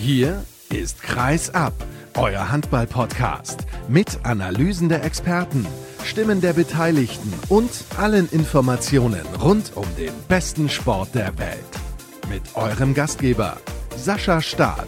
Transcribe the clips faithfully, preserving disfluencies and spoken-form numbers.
Hier ist Kreis ab, euer Handball-Podcast mit Analysen der Experten, Stimmen der Beteiligten und allen Informationen rund um den besten Sport der Welt. Mit eurem Gastgeber Sascha Staat.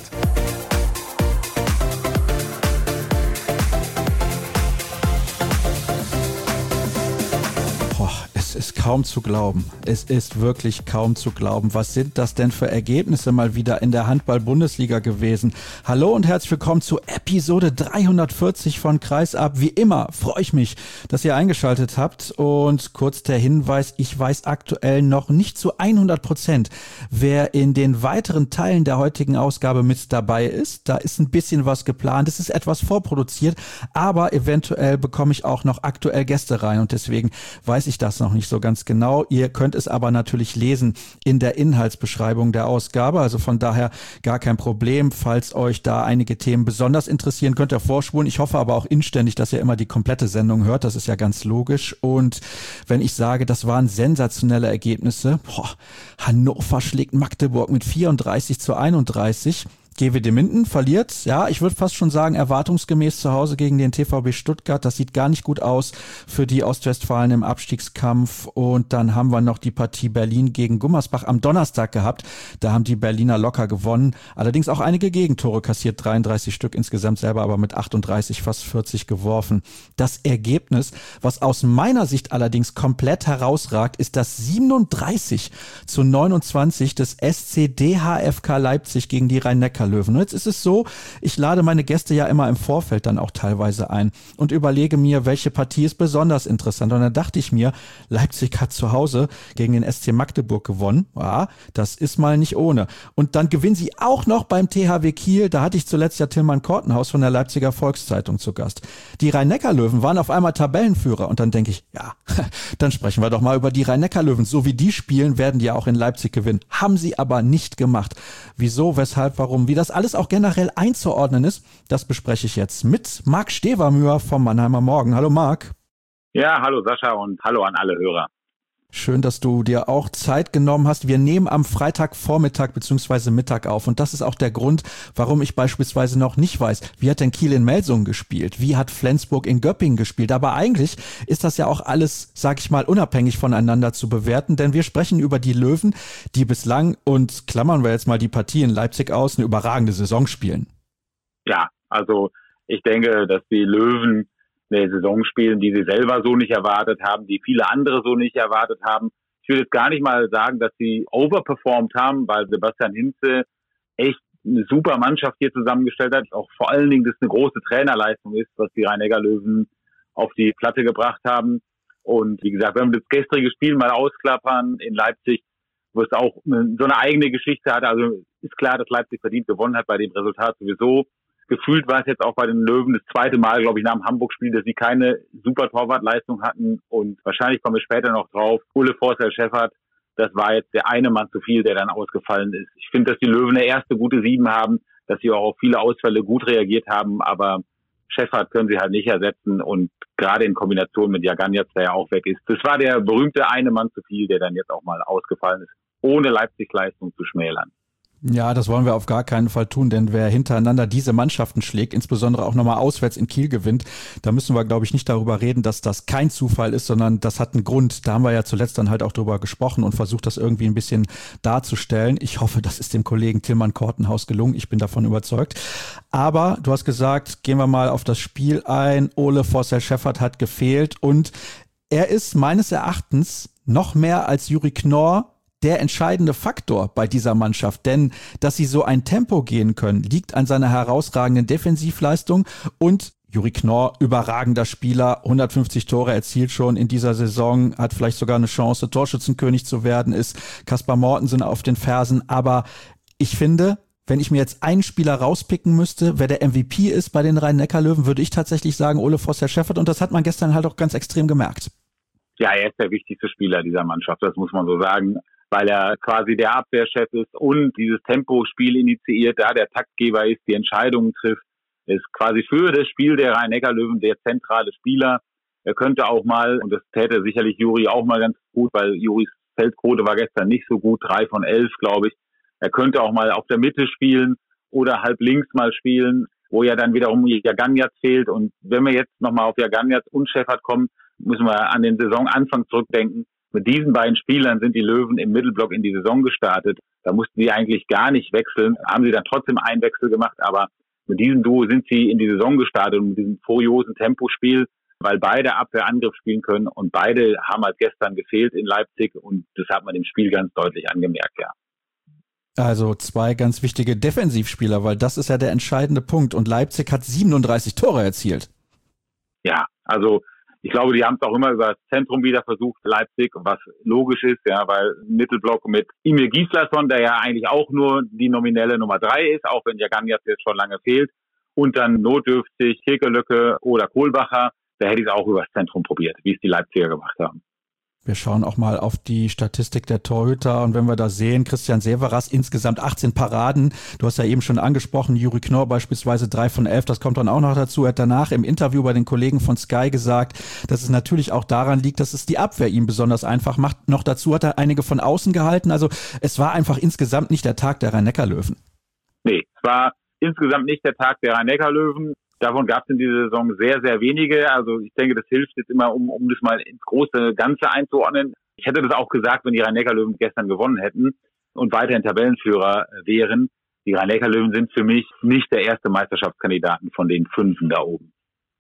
Es ist kaum zu glauben. Es ist wirklich kaum zu glauben. Was sind das denn für Ergebnisse mal wieder in der Handball-Bundesliga gewesen? Hallo und herzlich willkommen zu Episode dreihundertvierzig von Kreis ab. Wie immer freue ich mich, dass ihr eingeschaltet habt. Und kurz der Hinweis, ich weiß aktuell noch nicht zu hundert Prozent, wer in den weiteren Teilen der heutigen Ausgabe mit dabei ist. Da ist ein bisschen was geplant. Es ist etwas vorproduziert, aber eventuell bekomme ich auch noch aktuell Gäste rein und deswegen weiß ich das noch nicht so ganz genau. Ihr könnt es aber natürlich lesen in der Inhaltsbeschreibung der Ausgabe, also von daher gar kein Problem. Falls euch da einige Themen besonders interessieren, könnt ihr vorspulen. Ich hoffe aber auch inständig, dass ihr immer die komplette Sendung hört, das ist ja ganz logisch. Und wenn ich sage, das waren sensationelle Ergebnisse, boah, Hannover schlägt Magdeburg mit vierunddreißig zu einunddreißig. G W D Minden verliert, ja, ich würde fast schon sagen, erwartungsgemäß zu Hause gegen den T V B Stuttgart. Das sieht gar nicht gut aus für die Ostwestfalen im Abstiegskampf. Und dann haben wir noch die Partie Berlin gegen Gummersbach am Donnerstag gehabt. Da haben die Berliner locker gewonnen. Allerdings auch einige Gegentore kassiert, dreiunddreißig Stück insgesamt, selber aber mit achtunddreißig, fast vierzig geworfen. Das Ergebnis, was aus meiner Sicht allerdings komplett herausragt, ist das siebenunddreißig zu neunundzwanzig des S C D H F K Leipzig gegen die Rhein-Neckar Löwen. Und jetzt ist es so, ich lade meine Gäste ja immer im Vorfeld dann auch teilweise ein und überlege mir, welche Partie ist besonders interessant. Und dann dachte ich mir, Leipzig hat zu Hause gegen den S C Magdeburg gewonnen. Ja, das ist mal nicht ohne. Und dann gewinnen sie auch noch beim T H W Kiel. Da hatte ich zuletzt ja Tilman Kortenhaus von der Leipziger Volkszeitung zu Gast. Die Rhein-Neckar Löwen waren auf einmal Tabellenführer. Und dann denke ich, ja, dann sprechen wir doch mal über die Rhein-Neckar Löwen. So wie die spielen, werden die ja auch in Leipzig gewinnen. Haben sie aber nicht gemacht. Wieso, weshalb, warum, wie das alles auch generell einzuordnen ist, das bespreche ich jetzt mit Marc Stevermüher vom Mannheimer Morgen. Hallo Marc. Ja, hallo Sascha und hallo an alle Hörer. Schön, dass du dir auch Zeit genommen hast. Wir nehmen am Freitagvormittag bzw. Mittag auf und das ist auch der Grund, warum ich beispielsweise noch nicht weiß, wie hat denn Kiel in Melsungen gespielt, wie hat Flensburg in Göppingen gespielt. Aber eigentlich ist das ja auch alles, sag ich mal, unabhängig voneinander zu bewerten, denn wir sprechen über die Löwen, die bislang, und klammern wir jetzt mal die Partie in Leipzig aus, eine überragende Saison spielen. Ja, also ich denke, dass die Löwen eine Saison spielen, die sie selber so nicht erwartet haben, die viele andere so nicht erwartet haben. Ich würde jetzt gar nicht mal sagen, dass sie overperformed haben, weil Sebastian Hinze echt eine super Mannschaft hier zusammengestellt hat. Auch vor allen Dingen, dass eine große Trainerleistung ist, was die Rhein-Neckar Löwen auf die Platte gebracht haben. Und wie gesagt, wenn wir das gestrige Spiel mal ausklappern in Leipzig, wo es auch so eine eigene Geschichte hat, also ist klar, dass Leipzig verdient gewonnen hat bei dem Resultat sowieso. Gefühlt war es jetzt auch bei den Löwen das zweite Mal, glaube ich, nach dem Hamburg-Spiel, dass sie keine super Torwartleistung hatten. Und wahrscheinlich kommen wir später noch drauf. Ole Forsell-Scheffert, das war jetzt der eine Mann zu viel, der dann ausgefallen ist. Ich finde, dass die Löwen eine erste gute Sieben haben, dass sie auch auf viele Ausfälle gut reagiert haben. Aber Scheffert können sie halt nicht ersetzen. Und gerade in Kombination mit Jaganjac, der ja auch weg ist. Das war der berühmte eine Mann zu viel, der dann jetzt auch mal ausgefallen ist, ohne Leipzig-Leistung zu schmälern. Ja, das wollen wir auf gar keinen Fall tun, denn wer hintereinander diese Mannschaften schlägt, insbesondere auch nochmal auswärts in Kiel gewinnt, da müssen wir, glaube ich, nicht darüber reden, dass das kein Zufall ist, sondern das hat einen Grund. Da haben wir ja zuletzt dann halt auch drüber gesprochen und versucht, das irgendwie ein bisschen darzustellen. Ich hoffe, das ist dem Kollegen Tilman Kortenhaus gelungen. Ich bin davon überzeugt. Aber du hast gesagt, gehen wir mal auf das Spiel ein. Ole Forsell-Scheffert hat gefehlt und er ist meines Erachtens noch mehr als Juri Knorr der entscheidende Faktor bei dieser Mannschaft, denn dass sie so ein Tempo gehen können, liegt an seiner herausragenden Defensivleistung und Juri Knorr, überragender Spieler, hundertfünfzig Tore erzielt schon in dieser Saison, hat vielleicht sogar eine Chance, Torschützenkönig zu werden, ist Kaspar Mortensen auf den Fersen, aber ich finde, wenn ich mir jetzt einen Spieler rauspicken müsste, wer der M V P ist bei den Rhein-Neckar Löwen, würde ich tatsächlich sagen Ole Forsell-Scheffert und das hat man gestern halt auch ganz extrem gemerkt. Ja, er ist der wichtigste Spieler dieser Mannschaft, das muss man so sagen, weil er quasi der Abwehrchef ist und dieses Tempospiel initiiert, da der Taktgeber ist, die Entscheidungen trifft, ist quasi für das Spiel der Rhein-Neckar Löwen der zentrale Spieler. Er könnte auch mal, und das täte sicherlich Juri auch mal ganz gut, weil Juris Feldquote war gestern nicht so gut, drei von elf, glaube ich. Er könnte auch mal auf der Mitte spielen oder halb links mal spielen, wo ja dann wiederum Jagannjatz fehlt. Und wenn wir jetzt nochmal auf Jagannjatz und Schäffert kommen, müssen wir an den Saisonanfang zurückdenken. Mit diesen beiden Spielern sind die Löwen im Mittelblock in die Saison gestartet. Da mussten sie eigentlich gar nicht wechseln, haben sie dann trotzdem einen Wechsel gemacht, aber mit diesem Duo sind sie in die Saison gestartet und mit diesem furiosen Tempospiel, weil beide Abwehr-Angriff spielen können und beide haben halt gestern gefehlt in Leipzig und das hat man im Spiel ganz deutlich angemerkt, ja. Also zwei ganz wichtige Defensivspieler, weil das ist ja der entscheidende Punkt und Leipzig hat siebenunddreißig Tore erzielt. Ja, also ich glaube, die haben es auch immer über das Zentrum wieder versucht, Leipzig, was logisch ist, ja, weil Mittelblock mit Emil Gislason, der ja eigentlich auch nur die nominelle Nummer drei ist, auch wenn Jagannjatz jetzt schon lange fehlt, und dann notdürftig Kekelöcke oder Kohlbacher, da hätte ich es auch über das Zentrum probiert, wie es die Leipziger gemacht haben. Wir schauen auch mal auf die Statistik der Torhüter und wenn wir da sehen, Christian Severas insgesamt achtzehn Paraden. Du hast ja eben schon angesprochen, Juri Knorr beispielsweise drei von elf, das kommt dann auch noch dazu. Er hat danach im Interview bei den Kollegen von Sky gesagt, dass es natürlich auch daran liegt, dass es die Abwehr ihm besonders einfach macht. Noch dazu hat er einige von außen gehalten. Also es war einfach insgesamt nicht der Tag der Rhein-Neckar-Löwen. Nee, es war insgesamt nicht der Tag der Rhein-Neckar-Löwen. Davon gab es in dieser Saison sehr, sehr wenige. Also ich denke, das hilft jetzt immer, um, um das mal ins große Ganze einzuordnen. Ich hätte das auch gesagt, wenn die Rhein-Neckar-Löwen gestern gewonnen hätten und weiterhin Tabellenführer wären. Die Rhein-Neckar-Löwen sind für mich nicht der erste Meisterschaftskandidaten von den Fünfen da oben.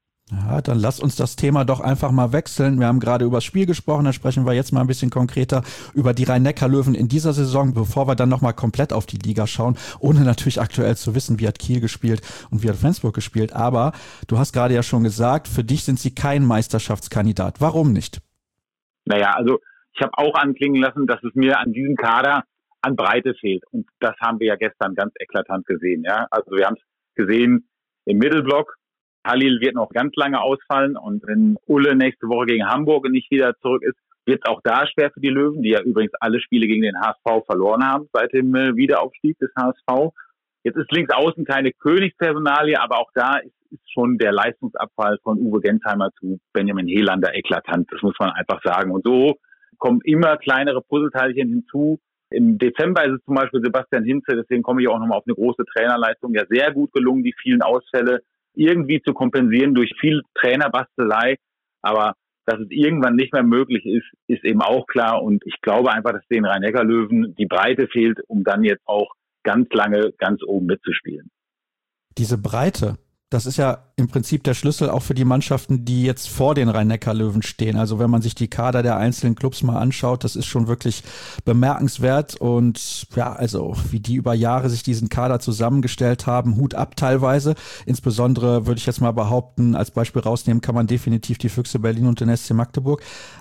Ja, dann lass uns das Thema doch einfach mal wechseln. Wir haben gerade über das Spiel gesprochen, dann sprechen wir jetzt mal ein bisschen konkreter über die Rhein-Neckar-Löwen in dieser Saison, bevor wir dann nochmal komplett auf die Liga schauen, ohne natürlich aktuell zu wissen, wie hat Kiel gespielt und wie hat Flensburg gespielt. Aber du hast gerade ja schon gesagt, für dich sind sie kein Meisterschaftskandidat. Warum nicht? Naja, also ich habe auch anklingen lassen, dass es mir an diesem Kader an Breite fehlt. Und das haben wir ja gestern ganz eklatant gesehen. Ja, also wir haben es gesehen im Mittelblock. Halil wird noch ganz lange ausfallen und wenn Ulle nächste Woche gegen Hamburg nicht wieder zurück ist, wird es auch da schwer für die Löwen, die ja übrigens alle Spiele gegen den H S V verloren haben seit dem Wiederaufstieg des H S V. Jetzt ist links außen keine Königspersonalie, aber auch da ist, ist schon der Leistungsabfall von Uwe Gensheimer zu Benjamin Helander eklatant. Das muss man einfach sagen. Und so kommen immer kleinere Puzzleteilchen hinzu. Im Dezember ist es zum Beispiel Sebastian Hinze, deswegen komme ich auch nochmal auf eine große Trainerleistung, ja sehr gut gelungen, die vielen Ausfälle irgendwie zu kompensieren durch viel Trainerbastelei, aber dass es irgendwann nicht mehr möglich ist, ist eben auch klar und ich glaube einfach, dass den Rhein-Neckar-Löwen die Breite fehlt, um dann jetzt auch ganz lange ganz oben mitzuspielen. Diese Breite, das ist ja im Prinzip der Schlüssel auch für die Mannschaften, die jetzt vor den Rhein-Neckar-Löwen stehen. Also wenn man sich die Kader der einzelnen Clubs mal anschaut, das ist schon wirklich bemerkenswert. Und ja, also wie die über Jahre sich diesen Kader zusammengestellt haben, Hut ab teilweise. Insbesondere würde ich jetzt mal behaupten, als Beispiel rausnehmen kann man definitiv die Füchse Berlin und den S C Magdeburg.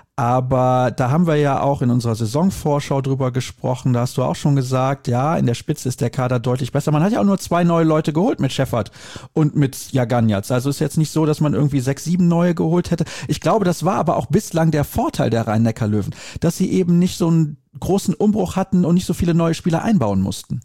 Aber da haben wir ja auch in unserer Saisonvorschau drüber gesprochen. Da hast du auch schon gesagt, ja, in der Spitze ist der Kader deutlich besser. Man hat ja auch nur zwei neue Leute geholt mit Schäffert und mit Jagannjatz. Also ist jetzt nicht so, dass man irgendwie sechs, sieben neue geholt hätte. Ich glaube, das war aber auch bislang der Vorteil der Rhein-Neckar-Löwen, dass sie eben nicht so einen großen Umbruch hatten und nicht so viele neue Spieler einbauen mussten.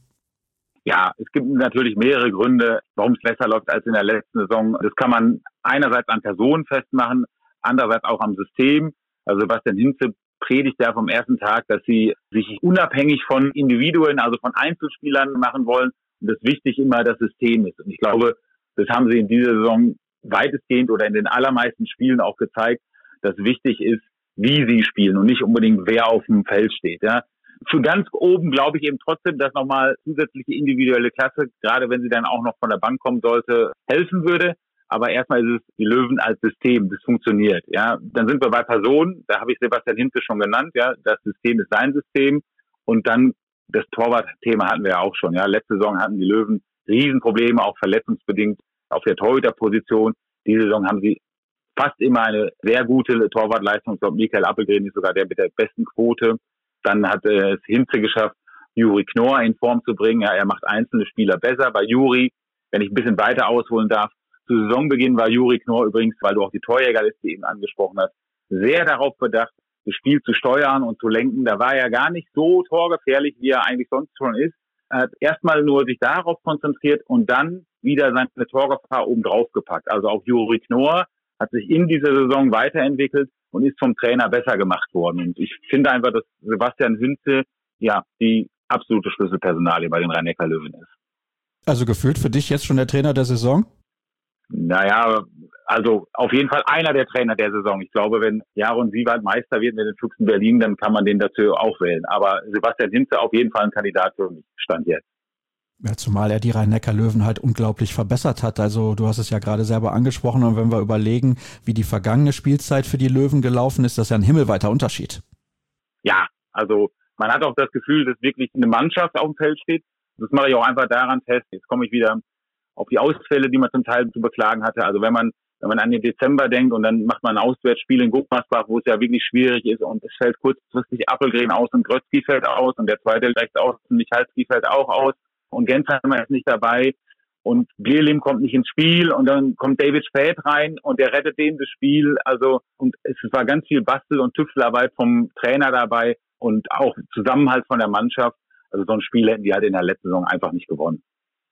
Ja, es gibt natürlich mehrere Gründe, warum es besser läuft als in der letzten Saison. Das kann man einerseits an Personen festmachen, andererseits auch am System. Also Sebastian Hinze predigt ja vom ersten Tag, dass sie sich unabhängig von Individuen, also von Einzelspielern machen wollen und das wichtig immer das System ist. Und ich glaube, das haben sie in dieser Saison weitestgehend oder in den allermeisten Spielen auch gezeigt, dass wichtig ist, wie sie spielen und nicht unbedingt wer auf dem Feld steht. Ja. Für ganz oben glaube ich eben trotzdem, dass nochmal zusätzliche individuelle Klasse, gerade wenn sie dann auch noch von der Bank kommen sollte, helfen würde. Aber erstmal ist es die Löwen als System, das funktioniert. Ja, dann sind wir bei Personen, da habe ich Sebastian Hinze schon genannt. Ja, das System ist sein System und dann das Torwart-Thema hatten wir ja auch schon. Ja, letzte Saison hatten die Löwen Riesenprobleme, auch verletzungsbedingt auf der Torhüterposition. Diese Saison haben sie fast immer eine sehr gute Torwartleistung. Ich glaube, Michael Appelgren ist sogar der mit der besten Quote. Dann hat es Hinze geschafft, Juri Knorr in Form zu bringen. Ja, er macht einzelne Spieler besser. Bei Juri, wenn ich ein bisschen weiter ausholen darf, zu Saisonbeginn war Juri Knorr übrigens, weil du auch die Torjägerliste eben angesprochen hast, sehr darauf bedacht, das Spiel zu steuern und zu lenken. Da war er gar nicht so torgefährlich, wie er eigentlich sonst schon ist. Er hat erstmal nur sich darauf konzentriert und dann wieder seine Torgefahr oben drauf gepackt. Also auch Juri Knorr hat sich in dieser Saison weiterentwickelt und ist vom Trainer besser gemacht worden. Und ich finde einfach, dass Sebastian Hinze ja die absolute Schlüsselpersonalie bei den Rhein-Neckar-Löwen ist. Also gefühlt für dich jetzt schon der Trainer der Saison? Naja, also auf jeden Fall einer der Trainer der Saison. Ich glaube, wenn Jaron Siewert Meister wird mit den Füchsen Berlin, dann kann man den dazu auch wählen. Aber Sebastian Hinze auf jeden Fall ein Kandidat für mich, Stand jetzt. Ja, zumal er die Rhein-Neckar-Löwen halt unglaublich verbessert hat. Also du hast es ja gerade selber angesprochen und wenn wir überlegen, wie die vergangene Spielzeit für die Löwen gelaufen ist, das ist ja ein himmelweiter Unterschied. Ja, also man hat auch das Gefühl, dass wirklich eine Mannschaft auf dem Feld steht. Das mache ich auch einfach daran fest. Jetzt komme ich wieder auf die Ausfälle, die man zum Teil zu beklagen hatte. Also wenn man wenn man an den Dezember denkt und dann macht man ein Auswärtsspiel in Gummersbach, wo es ja wirklich schwierig ist und es fällt kurzfristig Appelgren aus und Grötzky fällt aus und der zweite rechts aus und Michalski fällt auch aus und Gensheimer ist nicht dabei und Bielim kommt nicht ins Spiel und dann kommt David Späth rein und der rettet denen das Spiel. Also und es war ganz viel Bastel- und Tüftelarbeit vom Trainer dabei und auch Zusammenhalt von der Mannschaft. Also so ein Spiel hätten die halt in der letzten Saison einfach nicht gewonnen.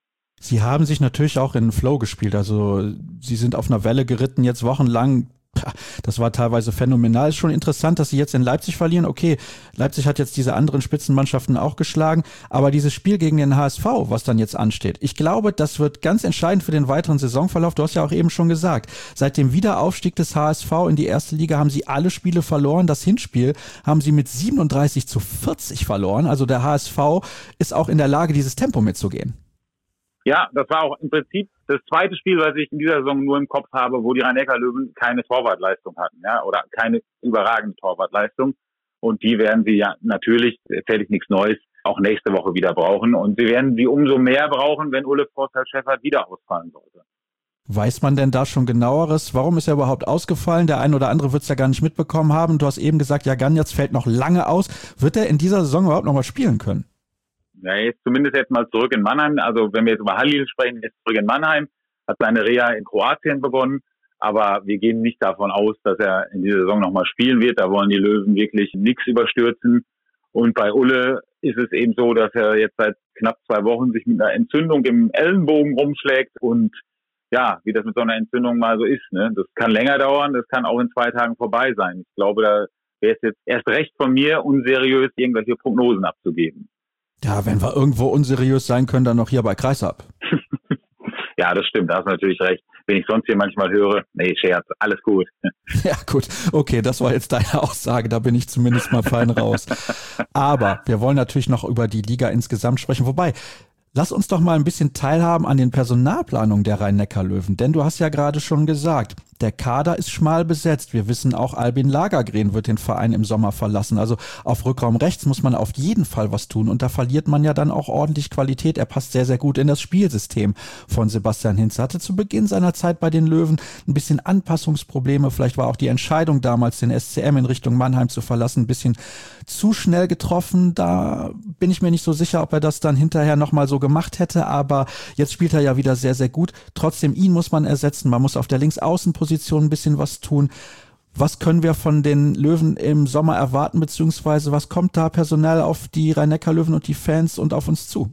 Sie haben sich natürlich auch in den Flow gespielt, also Sie sind auf einer Welle geritten, jetzt wochenlang, das war teilweise phänomenal. Ist schon interessant, dass Sie jetzt in Leipzig verlieren. Okay, Leipzig hat jetzt diese anderen Spitzenmannschaften auch geschlagen, aber dieses Spiel gegen den H S V, was dann jetzt ansteht, ich glaube, das wird ganz entscheidend für den weiteren Saisonverlauf. Du hast ja auch eben schon gesagt, seit dem Wiederaufstieg des H S V in die erste Liga haben Sie alle Spiele verloren. Das Hinspiel haben Sie mit siebenunddreißig zu vierzig verloren. Also der H S V ist auch in der Lage, dieses Tempo mitzugehen. Ja, das war auch im Prinzip das zweite Spiel, was ich in dieser Saison nur im Kopf habe, wo die Rhein-Neckar-Löwen keine Torwartleistung hatten, ja, oder keine überragende Torwartleistung. Und die werden sie ja natürlich, erzähle ich nichts Neues, auch nächste Woche wieder brauchen. Und sie werden sie umso mehr brauchen, wenn Ulle Forster-Schäffert wieder ausfallen sollte. Weiß man denn da schon genaueres? Warum ist er überhaupt ausgefallen? Der ein oder andere wird es ja gar nicht mitbekommen haben. Du hast eben gesagt, ja, Ganjatz fällt noch lange aus. Wird er in dieser Saison überhaupt noch mal spielen können? Ja, er ist zumindest jetzt mal zurück in Mannheim. Also wenn wir jetzt über Halil sprechen, er ist zurück in Mannheim, hat seine Reha in Kroatien begonnen. Aber wir gehen nicht davon aus, dass er in dieser Saison nochmal spielen wird. Da wollen die Löwen wirklich nichts überstürzen. Und bei Ulle ist es eben so, dass er jetzt seit knapp zwei Wochen sich mit einer Entzündung im Ellenbogen rumschlägt. Und ja, wie das mit so einer Entzündung mal so ist, ne? Das kann länger dauern, das kann auch in zwei Tagen vorbei sein. Ich glaube, da wäre es jetzt erst recht von mir, unseriös irgendwelche Prognosen abzugeben. Ja, wenn wir irgendwo unseriös sein können, dann noch hier bei Kreisab. Ja, das stimmt, da hast du natürlich recht. Wenn ich sonst hier manchmal höre, nee, Scherz, alles gut. Ja, gut. Okay, das war jetzt deine Aussage, da bin ich zumindest mal fein raus. Aber wir wollen natürlich noch über die Liga insgesamt sprechen. Wobei, lass uns doch mal ein bisschen teilhaben an den Personalplanungen der Rhein-Neckar-Löwen. Denn du hast ja gerade schon gesagt, der Kader ist schmal besetzt. Wir wissen auch, Albin Lagergren wird den Verein im Sommer verlassen. Also auf Rückraum rechts muss man auf jeden Fall was tun. Und da verliert man ja dann auch ordentlich Qualität. Er passt sehr, sehr gut in das Spielsystem von Sebastian Hinze. Hatte zu Beginn seiner Zeit bei den Löwen ein bisschen Anpassungsprobleme. Vielleicht war auch die Entscheidung damals, den S C M in Richtung Mannheim zu verlassen, ein bisschen zu schnell getroffen. Da bin ich mir nicht so sicher, ob er das dann hinterher nochmal so gemacht hätte. Aber jetzt spielt er ja wieder sehr, sehr gut. Trotzdem, ihn muss man ersetzen. Man muss auf der Linksaußenposition ein bisschen was tun. Was können wir von den Löwen im Sommer erwarten, beziehungsweise was kommt da personell auf die Rhein-Neckar-Löwen und die Fans und auf uns zu?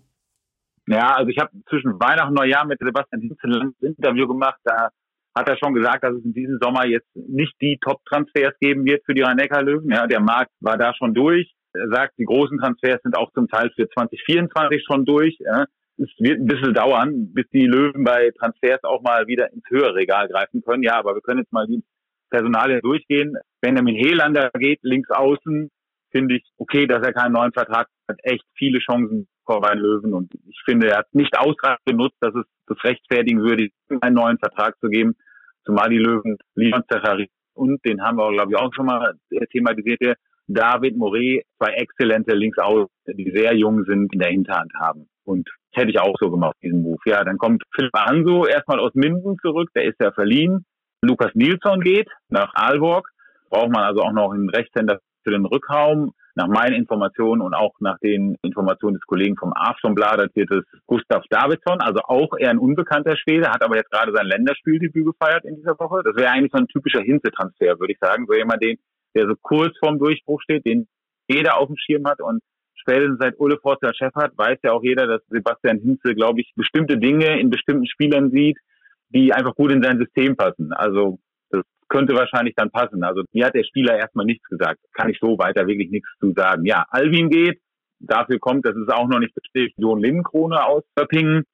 Ja, also ich habe zwischen Weihnachten und Neujahr mit Sebastian Hinze ein Interview gemacht. Da hat er schon gesagt, dass es in diesem Sommer jetzt nicht die Top-Transfers geben wird für die Rhein-Neckar-Löwen. Ja, der Markt war da schon durch. Er sagt, die großen Transfers sind auch zum Teil für zwanzig vierundzwanzig schon durch. Ja. Es wird ein bisschen dauern, bis die Löwen bei Transfers auch mal wieder ins höhere Regal greifen können. Ja, aber wir können jetzt mal die Personalien durchgehen. Benjamin Helander geht links außen, finde ich okay, dass er keinen neuen Vertrag hat. Echt viele Chancen vor den Löwen und ich finde, er hat nicht ausreichend genutzt, dass es das rechtfertigen würde, einen neuen Vertrag zu geben. Zumal die Löwen Leon Zachary und den haben wir, glaube ich, auch schon mal thematisiert hier, David Moret, zwei exzellente Linksaußen, die sehr jung sind, in der Hinterhand haben. Und das hätte ich auch so gemacht, diesen Move. Ja, dann kommt Philipp Hanso erstmal aus Minden zurück, der ist ja verliehen. Lukas Nilsson geht nach Aalborg. Braucht man also auch noch einen Rechtshänder für den Rückraum. Nach meinen Informationen und auch nach den Informationen des Kollegen vom Aftonbladet wird es Gustav Davidsson, also auch eher ein unbekannter Schwede, hat aber jetzt gerade sein Länderspieldebüt gefeiert in dieser Woche. Das wäre eigentlich so ein typischer Hinze-Transfer, würde ich sagen. So jemand, den, der so kurz vorm Durchbruch steht, den jeder auf dem Schirm hat und spätestens seit Ulle Forster-Schäffert weiß ja auch jeder, dass Sebastian Hinze, glaube ich, bestimmte Dinge in bestimmten Spielern sieht, die einfach gut in sein System passen. Also das könnte wahrscheinlich dann passen. Also hier hat der Spieler erstmal nichts gesagt. Kann ich so weiter wirklich nichts zu sagen. Ja, Alvin geht. Dafür kommt, das ist auch noch nicht bestätigt, Jon Lindenkrone aus Öppingen.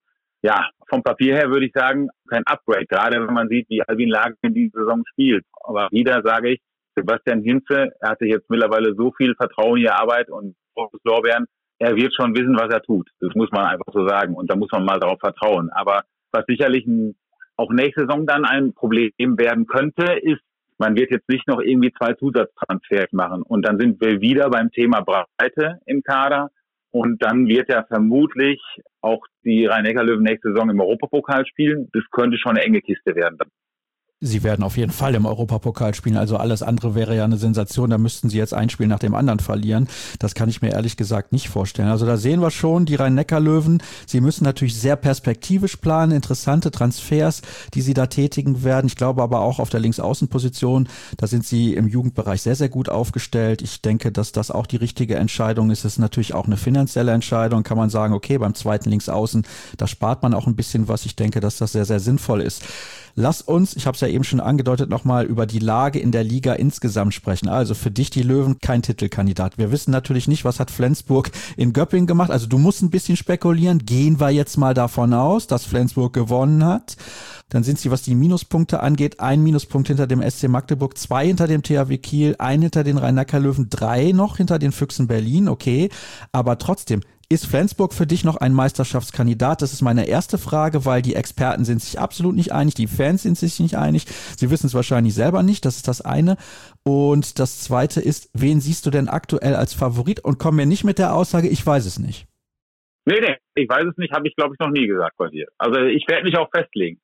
ja, vom Papier her würde ich sagen, kein Upgrade, gerade wenn man sieht, wie Albin Lager in dieser Saison spielt. Aber wieder sage ich, Sebastian Hinze, er hat sich jetzt mittlerweile so viel Vertrauen in die Arbeit und großes Lorbeeren, er wird schon wissen, was er tut. Das muss man einfach so sagen. Und da muss man mal darauf vertrauen. Aber was sicherlich ein, auch nächste Saison dann ein Problem werden könnte, ist, man wird jetzt nicht noch irgendwie zwei Zusatztransfers machen. Und dann sind wir wieder beim Thema Breite im Kader. Und dann wird ja vermutlich auch die Rhein-Neckar-Löwen nächste Saison im Europapokal spielen. Das könnte schon eine enge Kiste werden. Sie werden auf jeden Fall im Europapokal spielen, also alles andere wäre ja eine Sensation, da müssten sie jetzt ein Spiel nach dem anderen verlieren. Das kann ich mir ehrlich gesagt nicht vorstellen. Also da sehen wir schon, die Rhein-Neckar-Löwen, sie müssen natürlich sehr perspektivisch planen, interessante Transfers, die sie da tätigen werden. Ich glaube aber auch auf der Linksaußenposition, da sind sie im Jugendbereich sehr, sehr gut aufgestellt. Ich denke, dass das auch die richtige Entscheidung ist. Es ist natürlich auch eine finanzielle Entscheidung, kann man sagen, okay, beim zweiten Linksaußen, da spart man auch ein bisschen was. Ich denke, dass das sehr, sehr sinnvoll ist. Lass uns, ich habe es ja eben schon angedeutet, nochmal über die Lage in der Liga insgesamt sprechen. Also für dich die Löwen kein Titelkandidat. Wir wissen natürlich nicht, was hat Flensburg in Göppingen gemacht. Also du musst ein bisschen spekulieren. Gehen wir jetzt mal davon aus, dass Flensburg gewonnen hat. Dann sind sie, was die Minuspunkte angeht, ein Minuspunkt hinter dem S C Magdeburg, zwei hinter dem T H W Kiel, ein hinter den Rhein-Neckar-Löwen, drei noch hinter den Füchsen Berlin. Okay, aber trotzdem, ist Flensburg für dich noch ein Meisterschaftskandidat? Das ist meine erste Frage, weil die Experten sind sich absolut nicht einig, die Fans sind sich nicht einig, sie wissen es wahrscheinlich selber nicht, das ist das eine. Und das zweite ist, wen siehst du denn aktuell als Favorit? Und komm mir nicht mit der Aussage, ich weiß es nicht. Nee, nee, ich weiß es nicht, habe ich glaube ich noch nie gesagt bei dir. Also ich werde mich auch festlegen.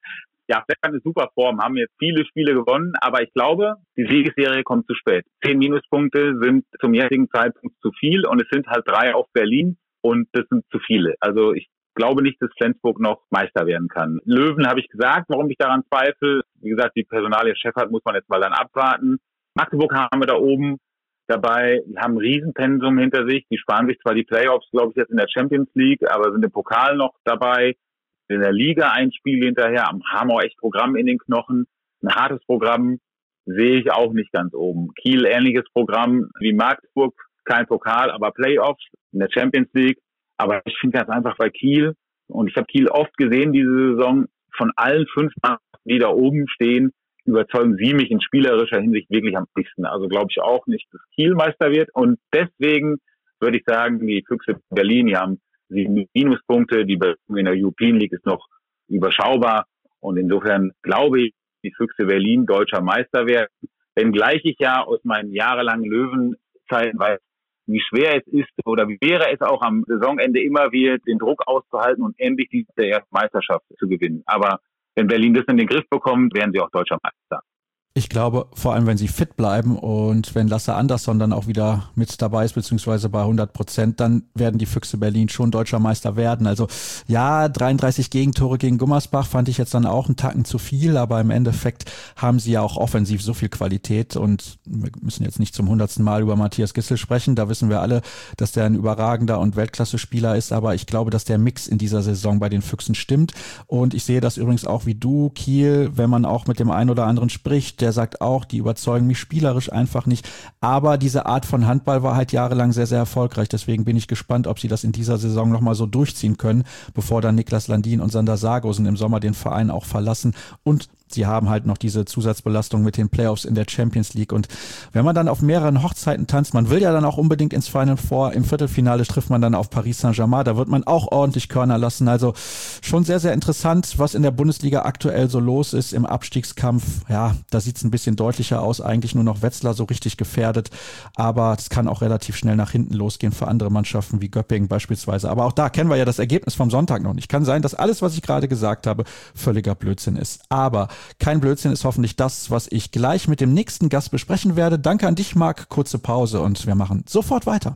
Ja, Flensburg hat eine super Form, haben jetzt viele Spiele gewonnen, aber ich glaube, die Siegesserie kommt zu spät. Zehn Minuspunkte sind zum jetzigen Zeitpunkt zu viel und es sind halt drei auf Berlin und das sind zu viele. Also ich glaube nicht, dass Flensburg noch Meister werden kann. Löwen habe ich gesagt, warum ich daran zweifle. Wie gesagt, die Personalie Schäffert muss man jetzt mal dann abwarten. Magdeburg haben wir da oben dabei, die haben ein Riesenpensum hinter sich. Die sparen sich zwar die Playoffs, glaube ich, jetzt in der Champions League, aber sind im Pokal noch dabei. In der Liga ein Spiel hinterher, haben auch echt Programm in den Knochen. Ein hartes Programm sehe ich auch nicht ganz oben. Kiel ähnliches Programm wie Magdeburg, kein Pokal, aber Playoffs in der Champions League. Aber ich finde ganz einfach bei Kiel, und ich habe Kiel oft gesehen diese Saison, von allen fünf Mannschaften, die da oben stehen, überzeugen sie mich in spielerischer Hinsicht wirklich am besten. Also glaube ich auch nicht, dass Kiel Meister wird. Und deswegen würde ich sagen, die Füchse Berlin, die haben sieben Minuspunkte, die in der European League ist noch überschaubar und insofern glaube ich, die Füchse Berlin deutscher Meister werden, wenngleich ich ja aus meinen jahrelangen Löwenzeiten weiß, wie schwer es ist oder wie wäre es auch am Saisonende immer wieder den Druck auszuhalten und endlich die erste Meisterschaft zu gewinnen. Aber wenn Berlin das in den Griff bekommt, werden sie auch deutscher Meister. Ich glaube, vor allem, wenn sie fit bleiben und wenn Lasse Andersson dann auch wieder mit dabei ist, beziehungsweise bei hundert Prozent, dann werden die Füchse Berlin schon deutscher Meister werden. Also ja, dreiunddreißig Gegentore gegen Gummersbach fand ich jetzt dann auch einen Tacken zu viel, aber im Endeffekt haben sie ja auch offensiv so viel Qualität und wir müssen jetzt nicht zum hundertsten Mal über Matthias Gissel sprechen. Da wissen wir alle, dass der ein überragender und Weltklasse-Spieler ist, aber ich glaube, dass der Mix in dieser Saison bei den Füchsen stimmt und ich sehe das übrigens auch wie du, Kiel, wenn man auch mit dem einen oder anderen spricht, der sagt auch, die überzeugen mich spielerisch einfach nicht. Aber diese Art von Handball war halt jahrelang sehr, sehr erfolgreich. Deswegen bin ich gespannt, ob sie das in dieser Saison nochmal so durchziehen können, bevor dann Niklas Landin und Sander Sargosen im Sommer den Verein auch verlassen. Und sie haben halt noch diese Zusatzbelastung mit den Playoffs in der Champions League. Und wenn man dann auf mehreren Hochzeiten tanzt, man will ja dann auch unbedingt ins Final Four, im Viertelfinale trifft man dann auf Paris Saint-Germain, da wird man auch ordentlich Körner lassen. Also schon sehr, sehr interessant, was in der Bundesliga aktuell so los ist im Abstiegskampf. Ja, da sieht es ein bisschen deutlicher aus, eigentlich nur noch Wetzlar so richtig gefährdet. Aber es kann auch relativ schnell nach hinten losgehen für andere Mannschaften wie Göppingen beispielsweise. Aber auch da kennen wir ja das Ergebnis vom Sonntag noch nicht. Kann sein, dass alles, was ich gerade gesagt habe, völliger Blödsinn ist. Aber kein Blödsinn ist hoffentlich das, was ich gleich mit dem nächsten Gast besprechen werde. Danke an dich, Marc. Kurze Pause und wir machen sofort weiter.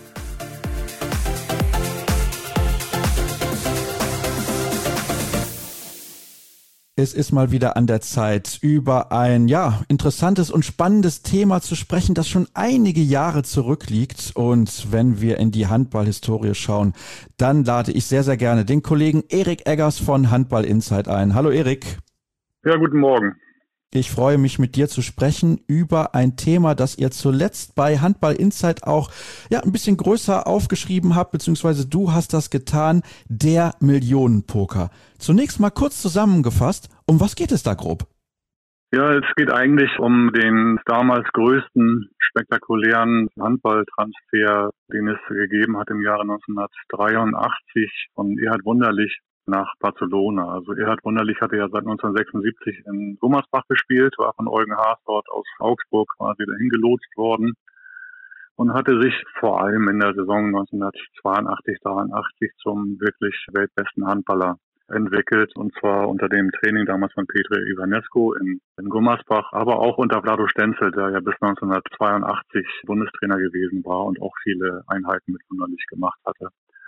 Es ist mal wieder an der Zeit, über ein ja interessantes und spannendes Thema zu sprechen, das schon einige Jahre zurückliegt. Und wenn wir in die Handballhistorie schauen, dann lade ich sehr, sehr gerne den Kollegen Erik Eggers von Handball Insight ein. Hallo Erik. Ja, guten Morgen. Ich freue mich, mit dir zu sprechen über ein Thema, das ihr zuletzt bei Handball Insight auch ja, ein bisschen größer aufgeschrieben habt, beziehungsweise du hast das getan, der Millionenpoker. Zunächst mal kurz zusammengefasst, um was geht es da grob? Ja, es geht eigentlich um den damals größten spektakulären Handballtransfer, den es gegeben hat im Jahre neunzehnhundertdreiundachtzig von Erhard Wunderlich nach Barcelona. Also Erhard Wunderlich hatte ja seit neunzehnhundertsechsundsiebzig in Gummersbach gespielt, war von Eugen Haas dort aus Augsburg quasi dahin gelotst worden und hatte sich vor allem in der Saison neunzehnhundertzweiundachtzig, dreiundachtzig zum wirklich weltbesten Handballer entwickelt, und zwar unter dem Training damals von Petr Ivanescu in, in Gummersbach, aber auch unter Vlado Stenzel, der ja bis neunzehnhundertzweiundachtzig Bundestrainer gewesen war und auch viele Einheiten mit Wunderlich gemacht hatte.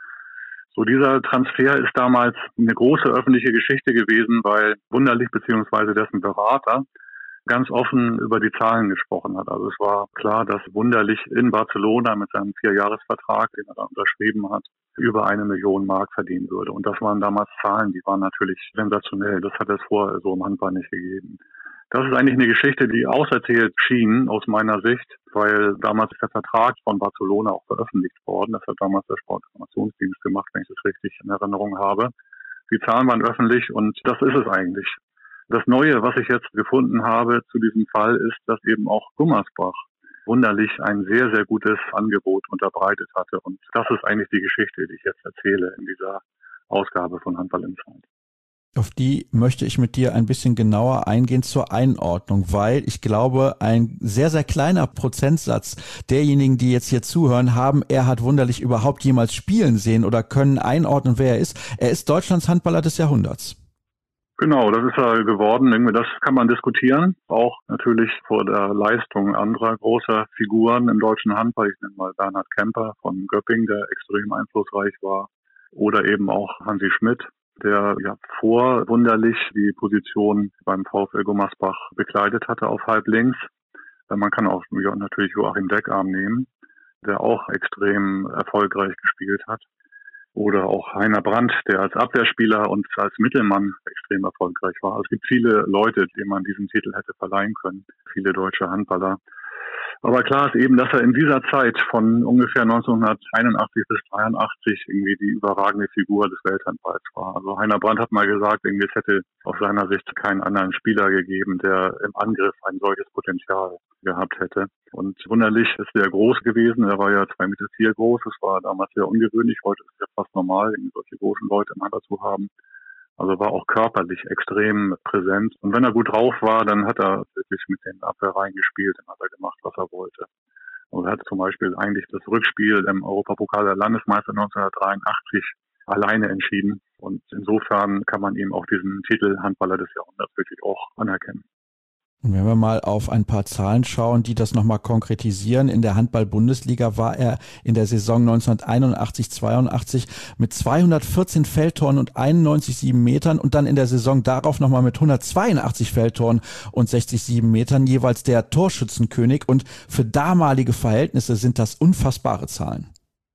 So, dieser Transfer ist damals eine große öffentliche Geschichte gewesen, weil Wunderlich bzw. dessen Berater ganz offen über die Zahlen gesprochen hat. Also es war klar, dass Wunderlich in Barcelona mit seinem Vierjahresvertrag, den er da unterschrieben hat, über eine Million Mark verdienen würde. Und das waren damals Zahlen, die waren natürlich sensationell. Das hat es vorher so im Handball nicht gegeben. Das ist eigentlich eine Geschichte, die auserzählt schien aus meiner Sicht, weil damals ist der Vertrag von Barcelona auch veröffentlicht worden. Das hat damals der Sportinformationsdienst gemacht, wenn ich das richtig in Erinnerung habe. Die Zahlen waren öffentlich und das ist es eigentlich. Das Neue, was ich jetzt gefunden habe zu diesem Fall, ist, dass eben auch Gummersbach Wunderlich ein sehr, sehr gutes Angebot unterbreitet hatte. Und das ist eigentlich die Geschichte, die ich jetzt erzähle in dieser Ausgabe von Handball Insight. Auf die möchte ich mit dir ein bisschen genauer eingehen zur Einordnung, weil ich glaube, ein sehr, sehr kleiner Prozentsatz derjenigen, die jetzt hier zuhören, haben Erhard Wunderlich überhaupt jemals spielen sehen oder können einordnen, wer er ist. Er ist Deutschlands Handballer des Jahrhunderts. Genau, das ist er geworden. Das kann man diskutieren. Auch natürlich vor der Leistung anderer großer Figuren im deutschen Handball. Ich nenne mal Bernhard Kemper von Göpping, der extrem einflussreich war. Oder eben auch Hansi Schmidt, der ja vor Wunderlich die Position beim VfL Gummersbach bekleidet hatte auf halb links. Man kann auch natürlich Joachim Deckarm nehmen, der auch extrem erfolgreich gespielt hat. Oder auch Heiner Brandt, der als Abwehrspieler und als Mittelmann extrem erfolgreich war. Also es gibt viele Leute, denen man diesen Titel hätte verleihen können, viele deutsche Handballer. Aber klar ist eben, dass er in dieser Zeit von ungefähr neunzehnhunderteinundachtzig bis dreiundachtzig irgendwie die überragende Figur des Welthandballs war. Also Heiner Brandt hat mal gesagt, irgendwie es hätte aus seiner Sicht keinen anderen Spieler gegeben, der im Angriff ein solches Potenzial gehabt hätte. Und Wunderlich ist sehr groß gewesen. Er war ja zwei Meter vier groß. Das war damals sehr ungewöhnlich. Heute ist es ja fast normal, solche großen Leute im Handball zu haben. Also war auch körperlich extrem präsent. Und wenn er gut drauf war, dann hat er wirklich mit den Abwehrreihen gespielt, dann hat er gemacht, was er wollte. Und er hat zum Beispiel eigentlich das Rückspiel im Europapokal der Landesmeister neunzehnhundertdreiundachtzig alleine entschieden. Und insofern kann man ihm auch diesen Titel Handballer des Jahrhunderts wirklich auch anerkennen. Und wenn wir mal auf ein paar Zahlen schauen, die das nochmal konkretisieren, in der Handball-Bundesliga war er in der Saison neunzehnhunderteinundachtzig zweiundachtzig mit zweihundertvierzehn Feldtoren und einundneunzig Komma sieben Metern und dann in der Saison darauf nochmal mit hundertzweiundachtzig Feldtoren und sechzig Komma sieben Metern jeweils der Torschützenkönig, und für damalige Verhältnisse sind das unfassbare Zahlen.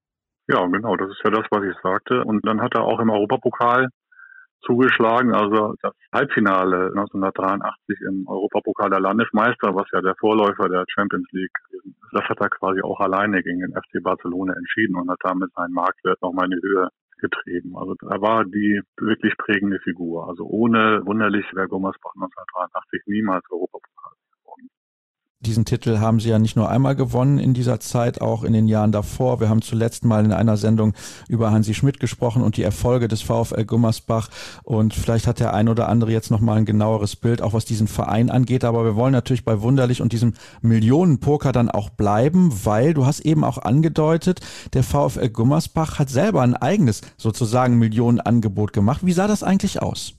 Ja, genau, das ist ja das, was ich sagte. Und dann hat er auch im Europapokal zugeschlagen, also das Halbfinale neunzehnhundertdreiundachtzig im Europapokal der Landesmeister, was ja der Vorläufer der Champions League ist, das hat er quasi auch alleine gegen den F C Barcelona entschieden und hat damit seinen Marktwert nochmal in die Höhe getrieben. Also er war die wirklich prägende Figur. Also ohne Wunderlich wäre Gummersbach neunzehnhundertdreiundachtzig niemals Europapokal geworden. Diesen Titel haben sie ja nicht nur einmal gewonnen in dieser Zeit, auch in den Jahren davor. Wir haben zuletzt mal in einer Sendung über Hansi Schmidt gesprochen und die Erfolge des VfL Gummersbach. Und vielleicht hat der ein oder andere jetzt noch mal ein genaueres Bild, auch was diesen Verein angeht. Aber wir wollen natürlich bei Wunderlich und diesem Millionenpoker dann auch bleiben, weil du hast eben auch angedeutet, der VfL Gummersbach hat selber ein eigenes sozusagen Millionenangebot gemacht. Wie sah das eigentlich aus?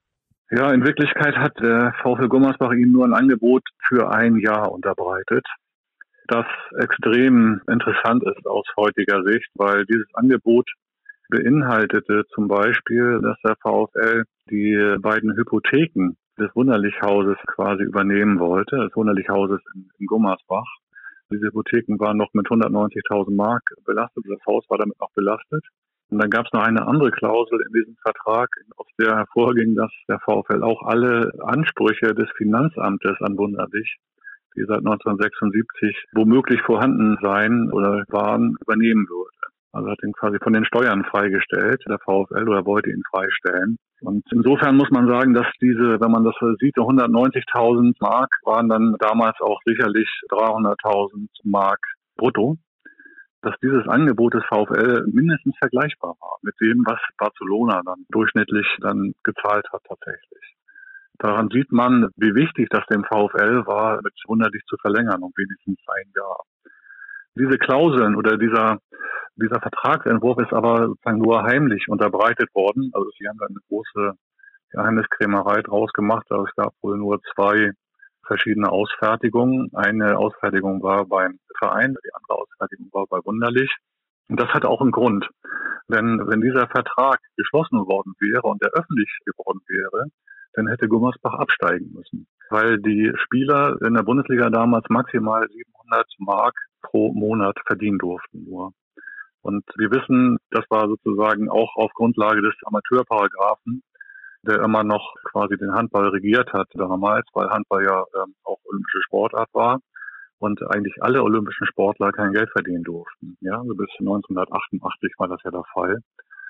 Ja, in Wirklichkeit hat der VfL Gummersbach ihm nur ein Angebot für ein Jahr unterbreitet, das extrem interessant ist aus heutiger Sicht, weil dieses Angebot beinhaltete zum Beispiel, dass der VfL die beiden Hypotheken des Wunderlich-Hauses quasi übernehmen wollte, des Wunderlich-Hauses in, in Gummersbach. Diese Hypotheken waren noch mit hundertneunzigtausend Mark belastet, das Haus war damit noch belastet. Und dann gab es noch eine andere Klausel in diesem Vertrag, aus der hervorging, dass der VfL auch alle Ansprüche des Finanzamtes an Wunderlich, die seit neunzehnhundertsechsundsiebzig womöglich vorhanden sein oder waren, übernehmen würde. Also hat ihn quasi von den Steuern freigestellt, der VfL, oder wollte ihn freistellen. Und insofern muss man sagen, dass diese, wenn man das sieht, hundertneunzigtausend Mark waren dann damals auch sicherlich dreihunderttausend Mark brutto, dass dieses Angebot des VfL mindestens vergleichbar war mit dem, was Barcelona dann durchschnittlich dann gezahlt hat tatsächlich. Daran sieht man, wie wichtig das dem VfL war, mit Wunderlich zu verlängern, um wenigstens ein Jahr. Diese Klauseln oder dieser dieser Vertragsentwurf ist aber sozusagen nur heimlich unterbreitet worden. Also sie haben da eine große Geheimniskrämerei draus gemacht. Also es gab wohl nur zwei verschiedene Ausfertigungen. Eine Ausfertigung war beim Verein, die andere Ausfertigung war bei Wunderlich. Und das hat auch einen Grund. Denn wenn dieser Vertrag geschlossen worden wäre und er öffentlich geworden wäre, dann hätte Gummersbach absteigen müssen. Weil die Spieler in der Bundesliga damals maximal siebenhundert Mark pro Monat verdienen durften nur. Und wir wissen, das war sozusagen auch auf Grundlage des Amateurparagraphen, der immer noch quasi den Handball regiert hat damals, weil Handball ja ähm, auch olympische Sportart war und eigentlich alle olympischen Sportler kein Geld verdienen durften. Ja, also bis neunzehnhundertachtundachtzig war das ja der Fall.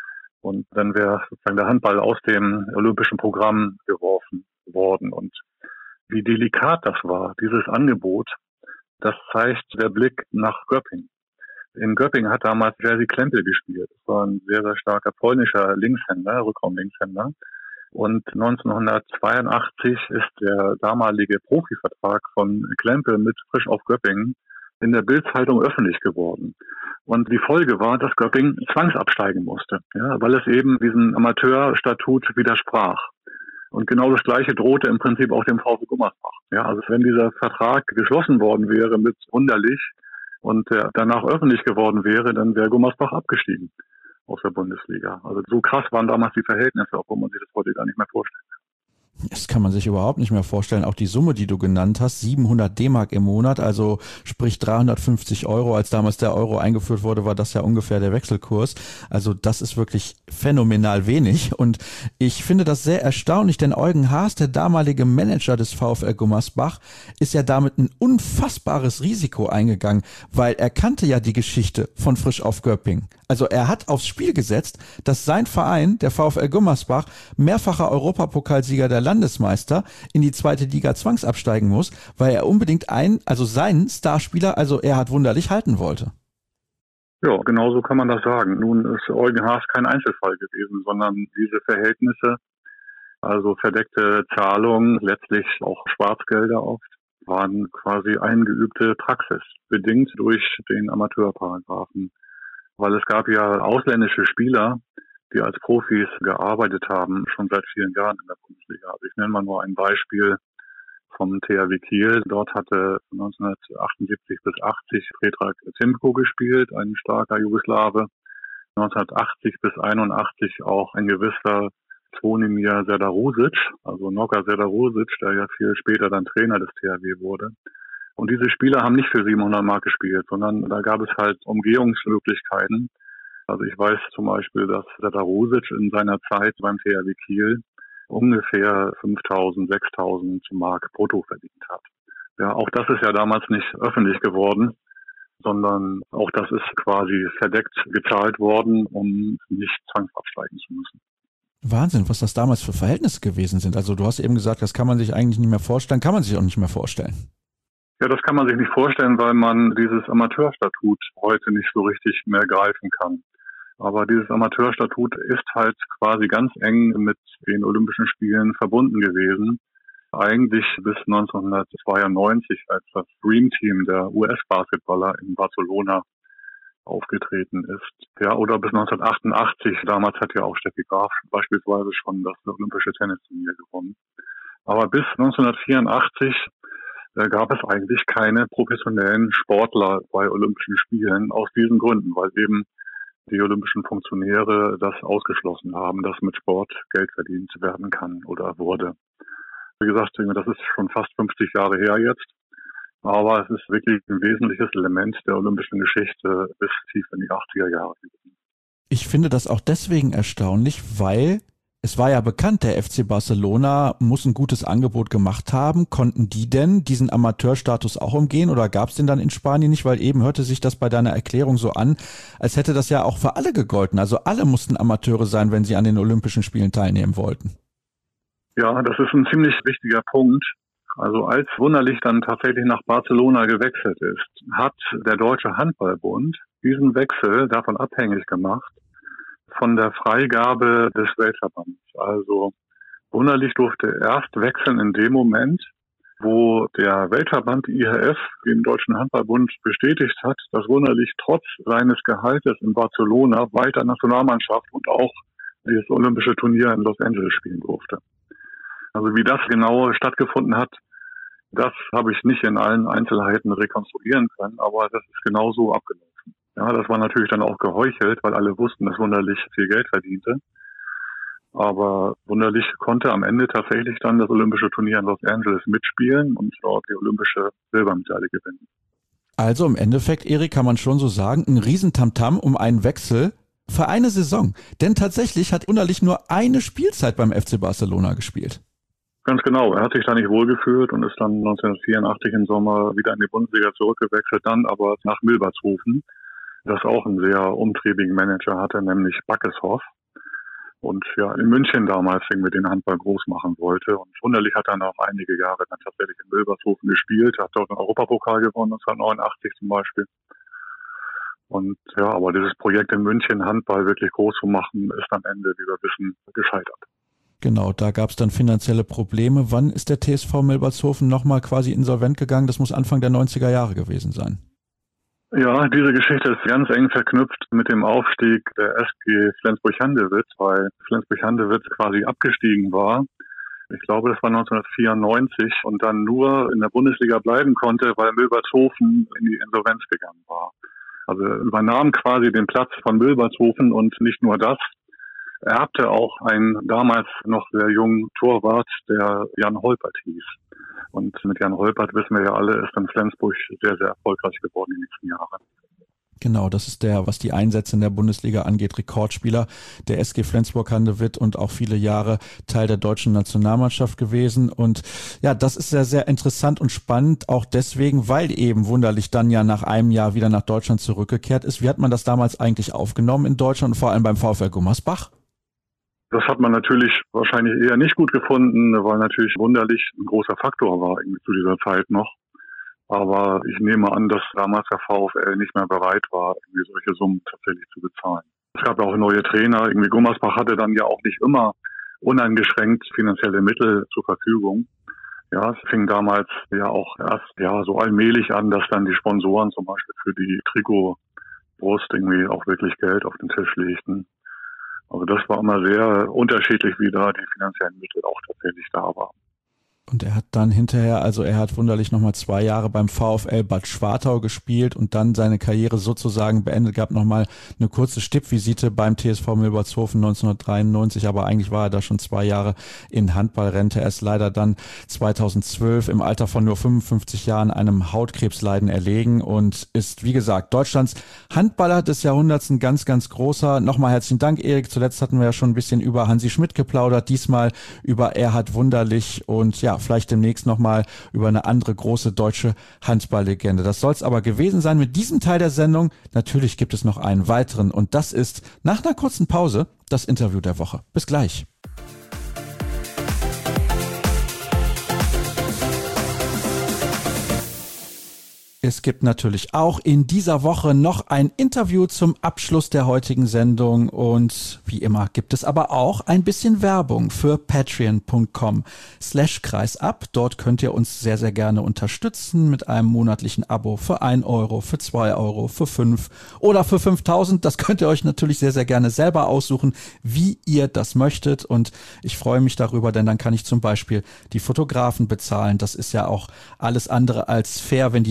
Und dann wäre sozusagen der Handball aus dem olympischen Programm geworfen worden. Und wie delikat das war, dieses Angebot, das zeigt der Blick nach Göppingen. In Göppingen hat damals Jerzy Klempel gespielt. Das war ein sehr, sehr starker polnischer Linkshänder, Rückraum-Linkshänder. Und neunzehnhundertzweiundachtzig ist der damalige Profivertrag von Klempel mit Frisch auf Göppingen in der Bild-Zeitung öffentlich geworden. Und die Folge war, dass Göppingen zwangsabsteigen musste, ja, weil es eben diesem Amateurstatut widersprach. Und genau das Gleiche drohte im Prinzip auch dem VfL Gummersbach. Ja, also wenn dieser Vertrag geschlossen worden wäre mit Wunderlich und der danach öffentlich geworden wäre, dann wäre Gummersbach abgestiegen aus der Bundesliga. Also so krass waren damals die Verhältnisse, obwohl man sich das heute gar nicht mehr vorstellt. Das kann man sich überhaupt nicht mehr vorstellen. Auch die Summe, die du genannt hast, siebenhundert D-Mark im Monat, also sprich dreihundertfünfzig Euro. Als damals der Euro eingeführt wurde, war das ja ungefähr der Wechselkurs. Also das ist wirklich phänomenal wenig. Und ich finde das sehr erstaunlich, denn Eugen Haas, der damalige Manager des VfL Gummersbach, ist ja damit ein unfassbares Risiko eingegangen, weil er kannte ja die Geschichte von Frisch auf Göppingen. Also er hat aufs Spiel gesetzt, dass sein Verein, der VfL Gummersbach, mehrfacher Europapokalsieger der Landesmeister, in die zweite Liga zwangsabsteigen muss, weil er unbedingt einen, also seinen Starspieler, also Erhard Wunderlich, halten wollte. Ja, genau so kann man das sagen. Nun ist Eugen Haas kein Einzelfall gewesen, sondern diese Verhältnisse, also verdeckte Zahlungen, letztlich auch Schwarzgelder oft, waren quasi eingeübte Praxis, bedingt durch den Amateurparagraphen. Weil es gab ja ausländische Spieler, die als Profis gearbeitet haben, schon seit vielen Jahren in der Bundesliga. Also ich nenne mal nur ein Beispiel vom T H W Kiel. Dort hatte neunzehnhundertachtundsiebzig bis achtzig Predrag Timko gespielt, ein starker Jugoslawe. neunzehnhundertachtzig bis einundachtzig auch ein gewisser Zvonimir Serdarusic, also Noga Serdarusic, der ja viel später dann Trainer des T H W wurde. Und diese Spieler haben nicht für siebenhundert Mark gespielt, sondern da gab es halt Umgehungsmöglichkeiten. Also ich weiß zum Beispiel, dass Serdarusic in seiner Zeit beim T H W Kiel ungefähr fünftausend, sechstausend Mark brutto verdient hat. Ja, auch das ist ja damals nicht öffentlich geworden, sondern auch das ist quasi verdeckt gezahlt worden, um nicht zwangsabsteigen zu müssen. Wahnsinn, was das damals für Verhältnisse gewesen sind. Also du hast eben gesagt, das kann man sich eigentlich nicht mehr vorstellen, kann man sich auch nicht mehr vorstellen. Ja, das kann man sich nicht vorstellen, weil man dieses Amateurstatut heute nicht so richtig mehr greifen kann. Aber dieses Amateurstatut ist halt quasi ganz eng mit den Olympischen Spielen verbunden gewesen. Eigentlich bis neunzehnhundertzweiundneunzig, als das Dream Team der U S-Basketballer in Barcelona aufgetreten ist. Ja, oder bis neunzehnhundertachtundachtzig. Damals hat ja auch Steffi Graf beispielsweise schon das Olympische Tennisturnier gewonnen. Aber bis neunzehnhundertvierundachtzig gab es eigentlich keine professionellen Sportler bei Olympischen Spielen aus diesen Gründen, weil eben die olympischen Funktionäre das ausgeschlossen haben, dass mit Sport Geld verdient werden kann oder wurde. Wie gesagt, das ist schon fast fünfzig Jahre her jetzt, aber es ist wirklich ein wesentliches Element der olympischen Geschichte bis tief in die achtziger Jahre. Ich finde das auch deswegen erstaunlich, weil es war ja bekannt, der F C Barcelona muss ein gutes Angebot gemacht haben. Konnten die denn diesen Amateurstatus auch umgehen oder gab es den dann in Spanien nicht? Weil eben hörte sich das bei deiner Erklärung so an, als hätte das ja auch für alle gegolten. Also alle mussten Amateure sein, wenn sie an den Olympischen Spielen teilnehmen wollten. Ja, das ist ein ziemlich wichtiger Punkt. Also als Wunderlich dann tatsächlich nach Barcelona gewechselt ist, hat der Deutsche Handballbund diesen Wechsel davon abhängig gemacht, von der Freigabe des Weltverbands. Also Wunderlich durfte erst wechseln in dem Moment, wo der Weltverband I H F dem Deutschen Handballbund bestätigt hat, dass Wunderlich trotz seines Gehaltes in Barcelona weiter Nationalmannschaft und auch dieses olympische Turnier in Los Angeles spielen durfte. Also wie das genau stattgefunden hat, das habe ich nicht in allen Einzelheiten rekonstruieren können, aber das ist genau so abgelaufen. Ja, das war natürlich dann auch geheuchelt, weil alle wussten, dass Wunderlich viel Geld verdiente. Aber Wunderlich konnte am Ende tatsächlich dann das olympische Turnier in Los Angeles mitspielen und dort die olympische Silbermedaille gewinnen. Also im Endeffekt, Erik, kann man schon so sagen, ein Riesentamtam um einen Wechsel für eine Saison. Denn tatsächlich hat Wunderlich nur eine Spielzeit beim F C Barcelona gespielt. Ganz genau. Er hat sich da nicht wohlgefühlt und ist dann neunzehnhundertvierundachtzig im Sommer wieder in die Bundesliga zurückgewechselt, dann aber nach Milbertshofen, das auch einen sehr umtriebigen Manager hatte, nämlich Backeshoff. Und ja, in München damals irgendwie den Handball groß machen wollte. Und Wunderlich hat dann auch einige Jahre dann tatsächlich in Milbertshofen gespielt, hat dort einen Europapokal gewonnen, neunzehnhundertneunundachtzig zum Beispiel. Und ja, aber dieses Projekt in München, Handball wirklich groß zu machen, ist am Ende, wie wir wissen, gescheitert. Genau, da gab es dann finanzielle Probleme. Wann ist der T S V Milbertshofen nochmal quasi insolvent gegangen? Das muss Anfang der neunziger Jahre gewesen sein. Ja, diese Geschichte ist ganz eng verknüpft mit dem Aufstieg der S G Flensburg-Handewitt, weil Flensburg-Handewitt quasi abgestiegen war. Ich glaube, das war neunzehnhundertvierundneunzig und dann nur in der Bundesliga bleiben konnte, weil Milbertshofen in die Insolvenz gegangen war. Also er übernahm quasi den Platz von Milbertshofen und nicht nur das. Er erbte auch einen damals noch sehr jungen Torwart, der Jan Holpert hieß. Und mit Jan Holpert, wissen wir ja alle, ist dann Flensburg sehr, sehr erfolgreich geworden in den nächsten Jahren. Genau, das ist der, was die Einsätze in der Bundesliga angeht, Rekordspieler der S G Flensburg-Handewitt und auch viele Jahre Teil der deutschen Nationalmannschaft gewesen. Und ja, das ist sehr, sehr interessant und spannend, auch deswegen, weil eben Wunderlich dann ja nach einem Jahr wieder nach Deutschland zurückgekehrt ist. Wie hat man das damals eigentlich aufgenommen in Deutschland und vor allem beim VfL Gummersbach? Das hat man natürlich wahrscheinlich eher nicht gut gefunden, weil natürlich Wunderlich ein großer Faktor war irgendwie zu dieser Zeit noch. Aber ich nehme an, dass damals der VfL nicht mehr bereit war, irgendwie solche Summen tatsächlich zu bezahlen. Es gab auch neue Trainer. Irgendwie Gummersbach hatte dann ja auch nicht immer uneingeschränkt finanzielle Mittel zur Verfügung. Ja, es fing damals ja auch erst ja so allmählich an, dass dann die Sponsoren zum Beispiel für die Trikotbrust irgendwie auch wirklich Geld auf den Tisch legten. Also das war immer sehr unterschiedlich, wie da die finanziellen Mittel auch tatsächlich da waren. Und er hat dann hinterher, also er hat Wunderlich nochmal zwei Jahre beim VfL Bad Schwartau gespielt und dann seine Karriere sozusagen beendet, gab nochmal eine kurze Stippvisite beim T S V Milbertshofen neunzehnhundertdreiundneunzig, aber eigentlich war er da schon zwei Jahre in Handballrente. Er ist leider dann zweitausendzwölf im Alter von nur fünfundfünfzig Jahren einem Hautkrebsleiden erlegen und ist, wie gesagt, Deutschlands Handballer des Jahrhunderts, ein ganz, ganz großer. Nochmal herzlichen Dank, Erik. Zuletzt hatten wir ja schon ein bisschen über Hansi Schmidt geplaudert, diesmal über Erhard Wunderlich und ja, vielleicht demnächst nochmal über eine andere große deutsche Handballlegende. Das soll es aber gewesen sein mit diesem Teil der Sendung. Natürlich gibt es noch einen weiteren und das ist nach einer kurzen Pause das Interview der Woche. Bis gleich. Es gibt natürlich auch in dieser Woche noch ein Interview zum Abschluss der heutigen Sendung und wie immer gibt es aber auch ein bisschen Werbung für patreon.com slash kreisab. Dort könnt ihr uns sehr, sehr gerne unterstützen mit einem monatlichen Abo für ein Euro, für zwei Euro, für fünf oder für fünftausend. Das könnt ihr euch natürlich sehr, sehr gerne selber aussuchen, wie ihr das möchtet und ich freue mich darüber, denn dann kann ich zum Beispiel die Fotografen bezahlen. Das ist ja auch alles andere als fair, wenn die nichts bekommen.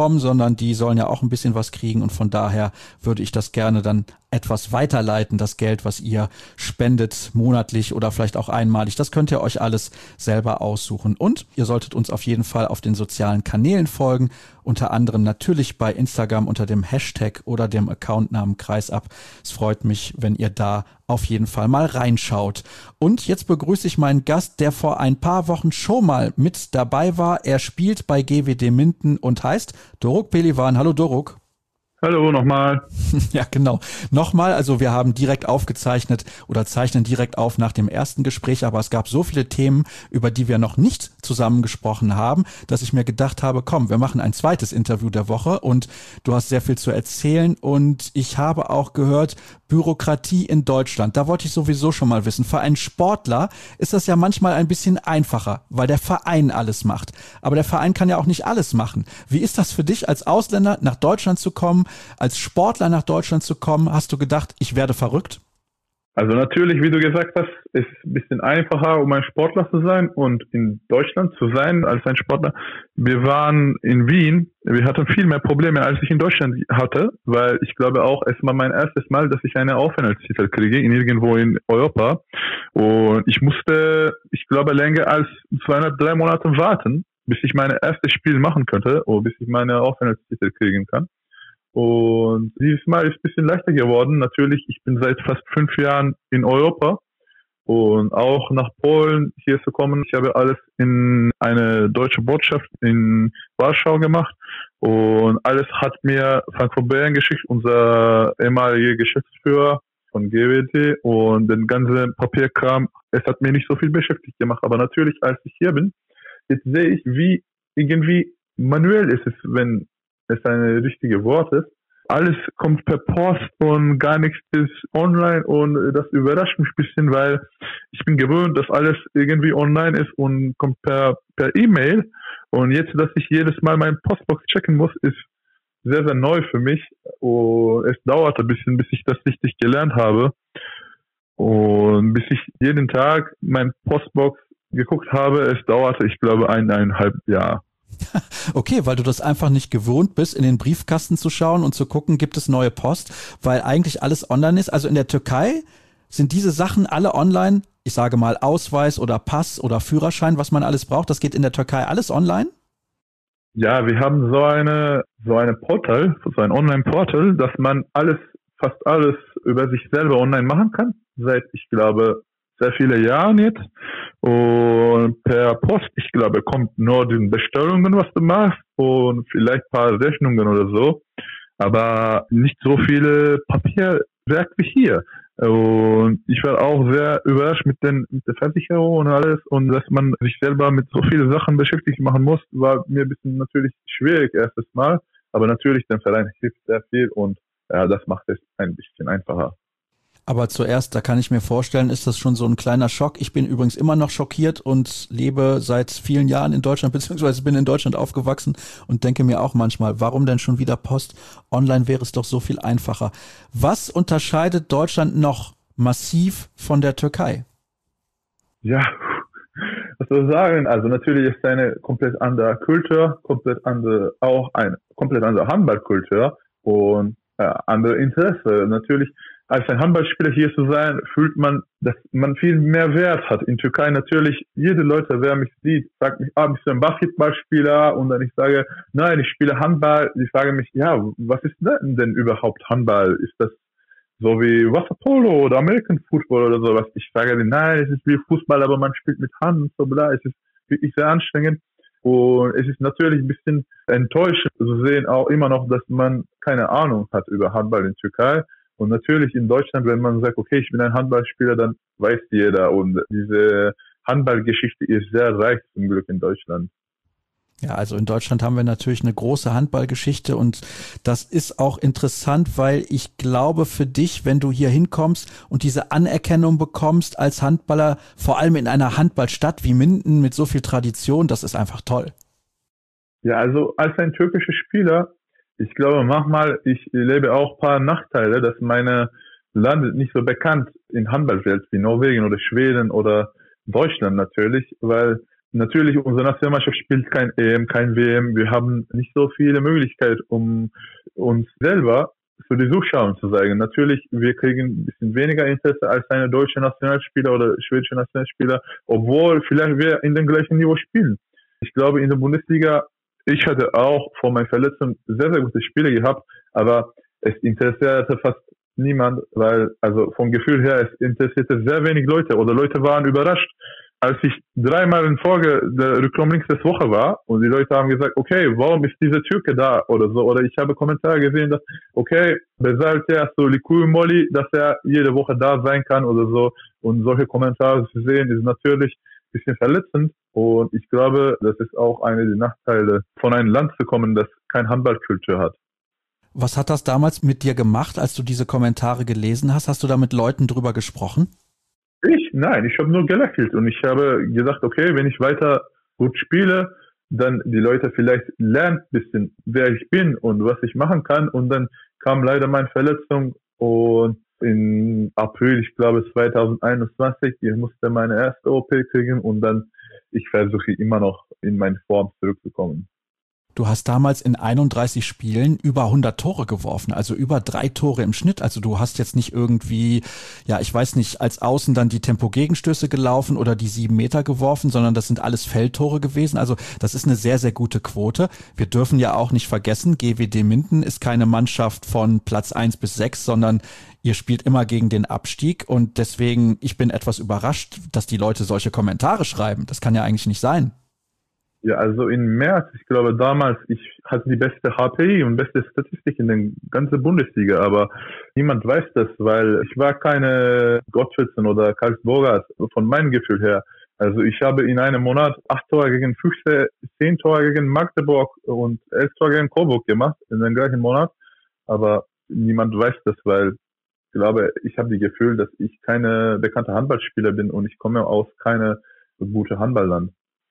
bekommen, sondern die sollen ja auch ein bisschen was kriegen und von daher würde ich das gerne dann etwas weiterleiten, das Geld, was ihr spendet, monatlich oder vielleicht auch einmalig. Das könnt ihr euch alles selber aussuchen. Und ihr solltet uns auf jeden Fall auf den sozialen Kanälen folgen, unter anderem natürlich bei Instagram unter dem Hashtag oder dem Accountnamen Kreisab. Es freut mich, wenn ihr da auf jeden Fall mal reinschaut. Und jetzt begrüße ich meinen Gast, der vor ein paar Wochen schon mal mit dabei war. Er spielt bei G W D Minden und heißt Doruk Pelivan. Hallo Doruk. Hallo, nochmal. Ja, genau. Nochmal, also wir haben direkt aufgezeichnet oder zeichnen direkt auf nach dem ersten Gespräch, aber es gab so viele Themen, über die wir noch nicht zusammen gesprochen haben, dass ich mir gedacht habe, komm, wir machen ein zweites Interview der Woche und du hast sehr viel zu erzählen und ich habe auch gehört, Bürokratie in Deutschland, da wollte ich sowieso schon mal wissen. Für einen Sportler ist das ja manchmal ein bisschen einfacher, weil der Verein alles macht. Aber der Verein kann ja auch nicht alles machen. Wie ist das für dich als Ausländer nach Deutschland zu kommen, als Sportler nach Deutschland zu kommen? Hast du gedacht, ich werde verrückt? Also natürlich, wie du gesagt hast, ist es ein bisschen einfacher, um ein Sportler zu sein und in Deutschland zu sein als ein Sportler. Wir waren in Wien, wir hatten viel mehr Probleme, als ich in Deutschland hatte, weil ich glaube auch, es war mein erstes Mal, dass ich eine Aufenthaltstitel kriege, in irgendwo in Europa. Und ich musste, ich glaube, länger als zweieinhalb, drei Monate warten, bis ich mein erstes Spiel machen könnte oder bis ich meine Aufenthaltstitel kriegen kann. Und dieses Mal ist es ein bisschen leichter geworden. Natürlich, ich bin seit fast fünf Jahren in Europa und auch nach Polen hier zu kommen. Ich habe alles in eine deutsche Botschaft in Warschau gemacht und alles hat mir Frankfurt Bayern geschickt, unser ehemaliger Geschäftsführer von G W D, und den ganzen Papierkram. Es hat mir nicht so viel beschäftigt gemacht, aber natürlich, als ich hier bin, jetzt sehe ich, wie irgendwie manuell ist es, wenn es ein richtiges Wort ist. Alles kommt per Post und gar nichts ist online und das überrascht mich ein bisschen, weil ich bin gewöhnt, dass alles irgendwie online ist und kommt per per E-Mail, und jetzt, dass ich jedes Mal meine Postbox checken muss, ist sehr, sehr neu für mich und es dauert ein bisschen, bis ich das richtig gelernt habe und bis ich jeden Tag meine Postbox geguckt habe, es dauerte, ich glaube, eineinhalb Jahre. Okay, weil du das einfach nicht gewohnt bist, in den Briefkasten zu schauen und zu gucken, gibt es neue Post, weil eigentlich alles online ist. Also in der Türkei sind diese Sachen alle online, ich sage mal Ausweis oder Pass oder Führerschein, was man alles braucht, das geht in der Türkei alles online? Ja, wir haben so eine, so eine Portal, so ein Online-Portal, dass man alles, fast alles über sich selber online machen kann, seit, ich glaube, sehr viele Jahren jetzt. Und per Post, ich glaube, kommt nur die Bestellungen, was du machst, und vielleicht ein paar Rechnungen oder so. Aber nicht so viele Papierwerk wie hier. Und ich war auch sehr überrascht mit, den, mit der Versicherung und alles. Und dass man sich selber mit so vielen Sachen beschäftigt machen muss, war mir ein bisschen natürlich schwierig erstes Mal. Aber natürlich, der Verein hilft sehr viel und ja, das macht es ein bisschen einfacher. Aber zuerst, da kann ich mir vorstellen, ist das schon so ein kleiner Schock. Ich bin übrigens immer noch schockiert und lebe seit vielen Jahren in Deutschland, beziehungsweise bin in Deutschland aufgewachsen und denke mir auch manchmal, warum denn schon wieder Post? Online wäre es doch so viel einfacher. Was unterscheidet Deutschland noch massiv von der Türkei? Ja, was soll ich sagen? Also natürlich ist eine komplett andere Kultur, komplett andere, auch eine komplett andere Handballkultur und äh, andere Interesse. Natürlich, als ein Handballspieler hier zu sein, fühlt man, dass man viel mehr Wert hat. In Türkei natürlich, jede Leute, wer mich sieht, sagt mich, ah, bist du ein Basketballspieler? Und dann ich sage, nein, ich spiele Handball. Die fragen mich, ja, was ist denn, denn überhaupt Handball? Ist das so wie Wasserpolo oder American Football oder sowas? Ich sage denen, nein, es ist wie Fußball, aber man spielt mit Hand und so, bla. Es ist wirklich sehr anstrengend. Und es ist natürlich ein bisschen enttäuschend zu sehen, auch immer noch, dass man keine Ahnung hat über Handball in Türkei. Und natürlich in Deutschland, wenn man sagt, okay, ich bin ein Handballspieler, dann weiß jeder. Und diese Handballgeschichte ist sehr reich zum Glück in Deutschland. Ja, also in Deutschland haben wir natürlich eine große Handballgeschichte und das ist auch interessant, weil ich glaube für dich, wenn du hier hinkommst und diese Anerkennung bekommst als Handballer, vor allem in einer Handballstadt wie Minden mit so viel Tradition, das ist einfach toll. Ja, also als ein türkischer Spieler, ich glaube manchmal, ich lebe auch ein paar Nachteile, dass meine Land nicht so bekannt in Handballwelt wie Norwegen oder Schweden oder Deutschland natürlich, weil natürlich, unsere Nationalmannschaft spielt kein E M, kein W M. Wir haben nicht so viele Möglichkeiten, um uns selber für die Zuschauer zu zeigen. Natürlich, wir kriegen ein bisschen weniger Interesse als eine deutsche Nationalspieler oder schwedische Nationalspieler, obwohl vielleicht wir in dem gleichen Niveau spielen. Ich glaube, in der Bundesliga, ich hatte auch vor meiner Verletzung sehr, sehr gute Spiele gehabt, aber es interessierte fast niemand, weil, also vom Gefühl her, es interessierte sehr wenig Leute oder Leute waren überrascht, als ich dreimal in Folge der Rückraumlinks Woche war und die Leute haben gesagt, okay, warum ist dieser Türke da oder so, oder ich habe Kommentare gesehen, dass, okay, Besalte so Likui Molly, dass er jede Woche da sein kann oder so, und solche Kommentare zu sehen, ist natürlich ein bisschen verletzend, und ich glaube, das ist auch eine der Nachteile, von einem Land zu kommen, das kein Handballkultur hat. Was hat das damals mit dir gemacht, als du diese Kommentare gelesen hast? Hast du da mit Leuten drüber gesprochen? Ich? Nein, ich habe nur gelächelt und ich habe gesagt, okay, wenn ich weiter gut spiele, dann die Leute vielleicht lernen ein bisschen, wer ich bin und was ich machen kann, und dann kam leider meine Verletzung, und im April, ich glaube zwanzig einundzwanzig, ich musste meine erste O P kriegen, und dann ich versuche immer noch in meine Form zurückzukommen. Du hast damals in einunddreißig Spielen über hundert Tore geworfen, also über drei Tore im Schnitt. Also du hast jetzt nicht irgendwie, ja, ich weiß nicht, als Außen dann die Tempo-Gegenstöße gelaufen oder die sieben Meter geworfen, sondern das sind alles Feldtore gewesen. Also das ist eine sehr, sehr gute Quote. Wir dürfen ja auch nicht vergessen, G W D Minden ist keine Mannschaft von Platz eins bis sechs, sondern ihr spielt immer gegen den Abstieg, und deswegen, ich bin etwas überrascht, dass die Leute solche Kommentare schreiben. Das kann ja eigentlich nicht sein. Ja, also im März, ich glaube damals, ich hatte die beste H P I und beste Statistik in der ganzen Bundesliga, aber niemand weiß das, weil ich war keine Gottschalk oder Karlsburger von meinem Gefühl her. Also ich habe in einem Monat acht Tore gegen Füchse, zehn Tore gegen Magdeburg und elf Tore gegen Coburg gemacht in dem gleichen Monat, aber niemand weiß das, weil ich glaube, ich habe das Gefühl, dass ich keine bekannte Handballspieler bin und ich komme aus keine gute Handballland.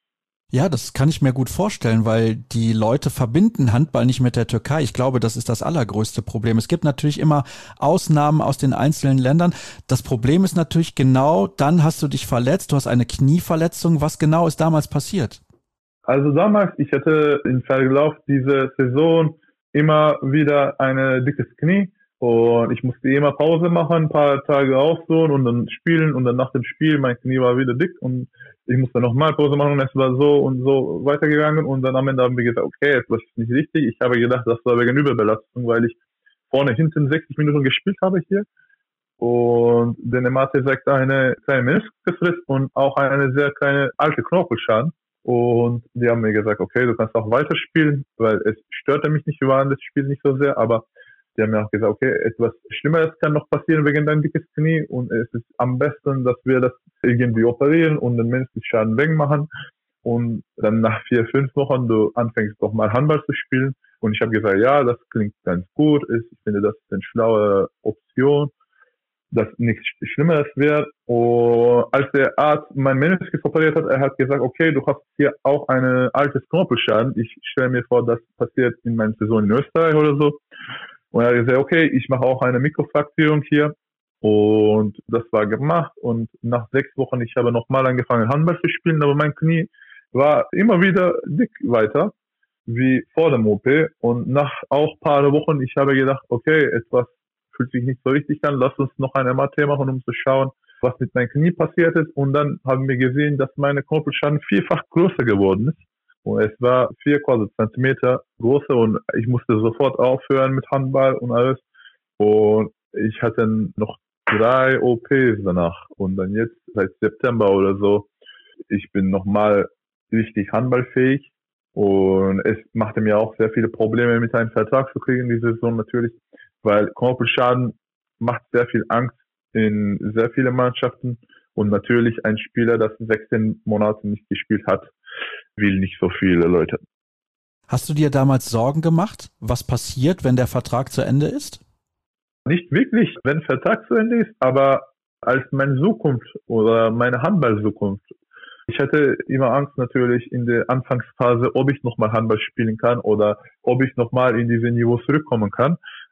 Ja, das kann ich mir gut vorstellen, weil die Leute verbinden Handball nicht mit der Türkei. Ich glaube, das ist das allergrößte Problem. Es gibt natürlich immer Ausnahmen aus den einzelnen Ländern. Das Problem ist natürlich genau, dann hast du dich verletzt, du hast eine Knieverletzung. Was genau ist damals passiert? Also damals, ich hatte im Verlauf dieser Saison immer wieder ein dickes Knie. Und ich musste immer Pause machen, ein paar Tage ausruhen und dann spielen, und dann nach dem Spiel, mein Knie war wieder dick und ich musste nochmal Pause machen, und es war so und so weitergegangen, und dann am Ende haben wir gesagt, okay, etwas ist nicht richtig. Ich habe gedacht, das war wegen Überbelastung, weil ich vorne, hinten sechzig Minuten gespielt habe hier, und der M R T sagt eine kleine Meniskusriss und auch eine sehr kleine alte Knorpelschaden, und die haben mir gesagt, okay, du kannst auch weiterspielen, weil es störte mich nicht, wir waren das Spiel nicht so sehr, aber die haben mir auch gesagt, okay, etwas Schlimmeres kann noch passieren wegen deinem dickes Knie, und es ist am besten, dass wir das irgendwie operieren und den Meniskusschaden wegmachen, und dann nach vier, fünf Wochen du anfängst doch mal Handball zu spielen. Und ich habe gesagt, ja, das klingt ganz gut, ich finde, das ist eine schlaue Option, dass nichts Schlimmeres wird. Und als der Arzt mein Meniskus operiert hat, er hat gesagt, okay, du hast hier auch eine altes Knorpelschaden. Ich stelle mir vor, das passiert in meiner Saison in Österreich oder so. Und er hat gesagt, okay, ich mache auch eine Mikrofrakturierung hier. Und das war gemacht. Und nach sechs Wochen, ich habe nochmal angefangen, Handball zu spielen, aber mein Knie war immer wieder dick weiter, wie vor dem O P. Und nach auch paar Wochen, ich habe gedacht, okay, etwas fühlt sich nicht so richtig an, lass uns noch ein M R T machen, um zu schauen, was mit meinem Knie passiert ist. Und dann haben wir gesehen, dass meine Knorpelschaden vierfach größer geworden ist. Und es war vier Zentimeter größer, und ich musste sofort aufhören mit Handball und alles. Und ich hatte noch drei O Ps danach. Und dann jetzt, seit September oder so, ich bin nochmal richtig handballfähig. Und es machte mir auch sehr viele Probleme, mit einem Vertrag zu kriegen, diese Saison natürlich, weil Knorpelschaden macht sehr viel Angst in sehr vielen Mannschaften. Und natürlich ein Spieler, das sechzehn Monate nicht gespielt hat, will nicht so viele Leute. Hast du dir damals Sorgen gemacht, was passiert, wenn der Vertrag zu Ende ist? Nicht wirklich, wenn der Vertrag zu Ende ist, aber als meine Zukunft oder meine Handball-Zukunft. Ich hatte immer Angst natürlich in der Anfangsphase, ob ich nochmal Handball spielen kann oder ob ich nochmal in diese Niveau zurückkommen kann.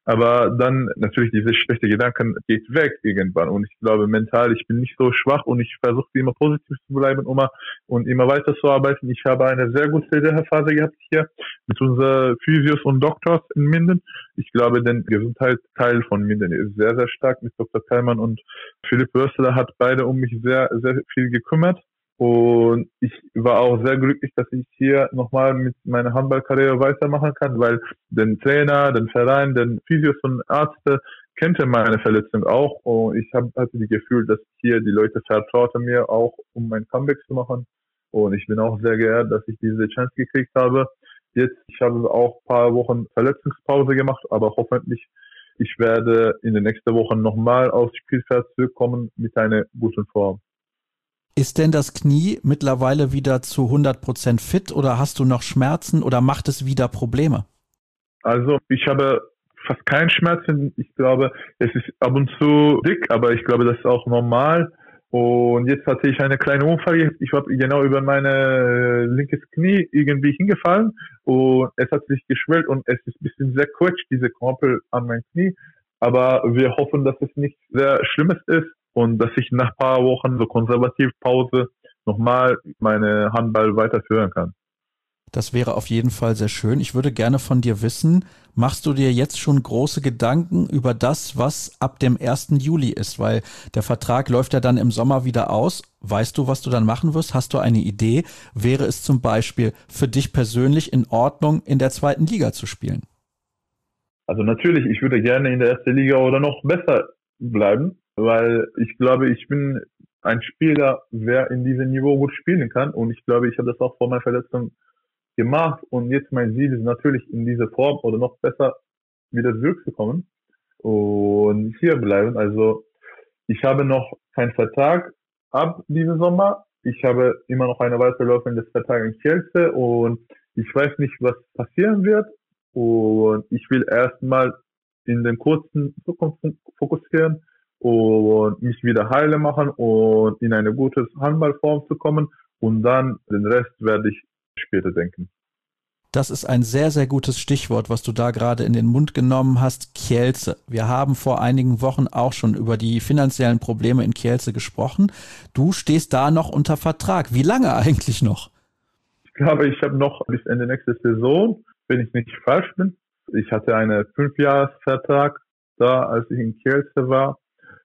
Aber dann natürlich diese schlechte Gedanken geht weg irgendwann. Und ich glaube mental, ich bin nicht so schwach und ich versuche immer positiv zu bleiben immer, und immer weiter zu arbeiten. Ich habe eine sehr gute Phase gehabt hier mit unseren Physios und Doktors in Minden. Ich glaube, der Gesundheitsteil von Minden ist sehr, sehr stark mit Doktor Kallmann, und Philipp Wörstler hat beide um mich sehr, sehr viel gekümmert. Und ich war auch sehr glücklich, dass ich hier nochmal mit meiner Handballkarriere weitermachen kann, weil den Trainer, den Verein, den Physios und Ärzte kannte meine Verletzung auch. Und ich hab, hatte das Gefühl, dass hier die Leute vertrauten mir auch, um mein Comeback zu machen. Und ich bin auch sehr geehrt, dass ich diese Chance gekriegt habe. Jetzt, ich habe auch ein paar Wochen Verletzungspause gemacht, aber hoffentlich, ich werde in den nächsten Wochen nochmal aufs Spielfeld zurückkommen mit einer guten Form. Ist denn das Knie mittlerweile wieder zu hundert Prozent fit oder hast du noch Schmerzen oder macht es wieder Probleme? Also ich habe fast keinen Schmerzen. Ich glaube, es ist ab und zu dick, aber ich glaube, das ist auch normal. Und jetzt hatte ich eine kleine Unfall. Ich war genau über mein linkes Knie irgendwie hingefallen und es hat sich geschwellt und es ist ein bisschen sehr quetscht, diese Knorpel an meinem Knie. Aber wir hoffen, dass es nicht sehr Schlimmes ist und dass ich nach ein paar Wochen so konservativ Pause nochmal meine Handball weiterführen kann. Das wäre auf jeden Fall sehr schön. Ich würde gerne von dir wissen, machst du dir jetzt schon große Gedanken über das, was ab dem ersten Juli ist? Weil der Vertrag läuft ja dann im Sommer wieder aus. Weißt du, was du dann machen wirst? Hast du eine Idee? Wäre es zum Beispiel für dich persönlich in Ordnung, in der zweiten Liga zu spielen? Also natürlich, ich würde gerne in der ersten Liga oder noch besser bleiben, weil ich glaube, ich bin ein Spieler, wer in diesem Niveau gut spielen kann, und ich glaube, ich habe das auch vor meiner Verletzung gemacht, und jetzt mein Ziel ist natürlich in dieser Form oder noch besser wieder zurückzukommen und hier bleiben. Also ich habe noch keinen Vertrag ab diesem Sommer. Ich habe immer noch eine weiterlaufende Vertrag in Kielce und ich weiß nicht, was passieren wird, und ich will erstmal in den kurzen Zukunft fokussieren und mich wieder heile machen und in eine gute Handballform zu kommen, und dann den Rest werde ich später denken. Das ist ein sehr, sehr gutes Stichwort, was du da gerade in den Mund genommen hast, Kielce. Wir haben vor einigen Wochen auch schon über die finanziellen Probleme in Kielce gesprochen. Du stehst da noch unter Vertrag. Wie lange eigentlich noch? Ich glaube, ich habe noch bis Ende nächste Saison, wenn ich nicht falsch bin. Ich hatte einen Fünfjahresvertrag da, als ich in Kielce war.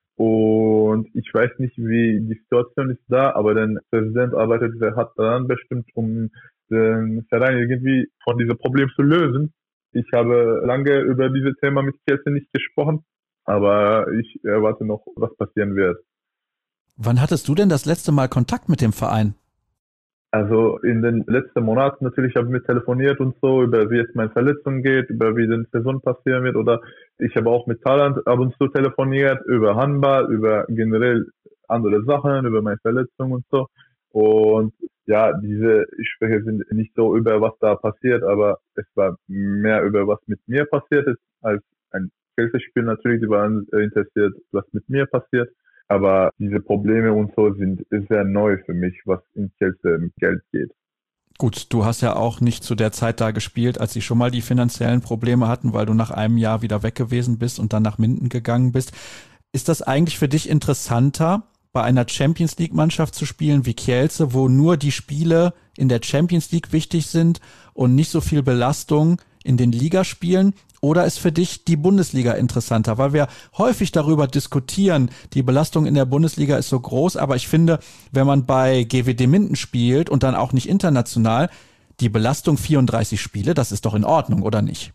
Und ich weiß nicht, wie die Situation ist da, aber der Präsident arbeitet, der hat daran bestimmt, um den Verein irgendwie von diesem Problem zu lösen. Ich habe lange über dieses Thema mit Kielce nicht gesprochen, aber ich erwarte noch, was passieren wird. Wann hattest du denn das letzte Mal Kontakt mit dem Verein? Also in den letzten Monaten natürlich habe ich mit telefoniert und so, über wie es meine Verletzung geht, über wie die Saison passieren wird, oder ich habe auch mit Thailand ab und zu telefoniert, über Handball, über generell andere Sachen, über meine Verletzung und so. Und ja, diese Gespräche sind nicht so über was da passiert, aber es war mehr über was mit mir passiert ist, als ein Kielce-Spiel natürlich, die waren interessiert, was mit mir passiert. Aber diese Probleme und so sind sehr neu für mich, was in Kielce mit Geld geht. Gut, du hast ja auch nicht zu der Zeit da gespielt, als sie schon mal die finanziellen Probleme hatten, weil du nach einem Jahr wieder weg gewesen bist und dann nach Minden gegangen bist. Ist das eigentlich für dich interessanter, bei einer Champions League Mannschaft zu spielen wie Kielce, wo nur die Spiele in der Champions League wichtig sind und nicht so viel Belastung in den Ligaspielen? Oder ist für dich die Bundesliga interessanter? Weil wir häufig darüber diskutieren, die Belastung in der Bundesliga ist so groß, aber ich finde, wenn man bei G W D Minden spielt und dann auch nicht international, die Belastung vierunddreißig Spiele, das ist doch in Ordnung, oder nicht?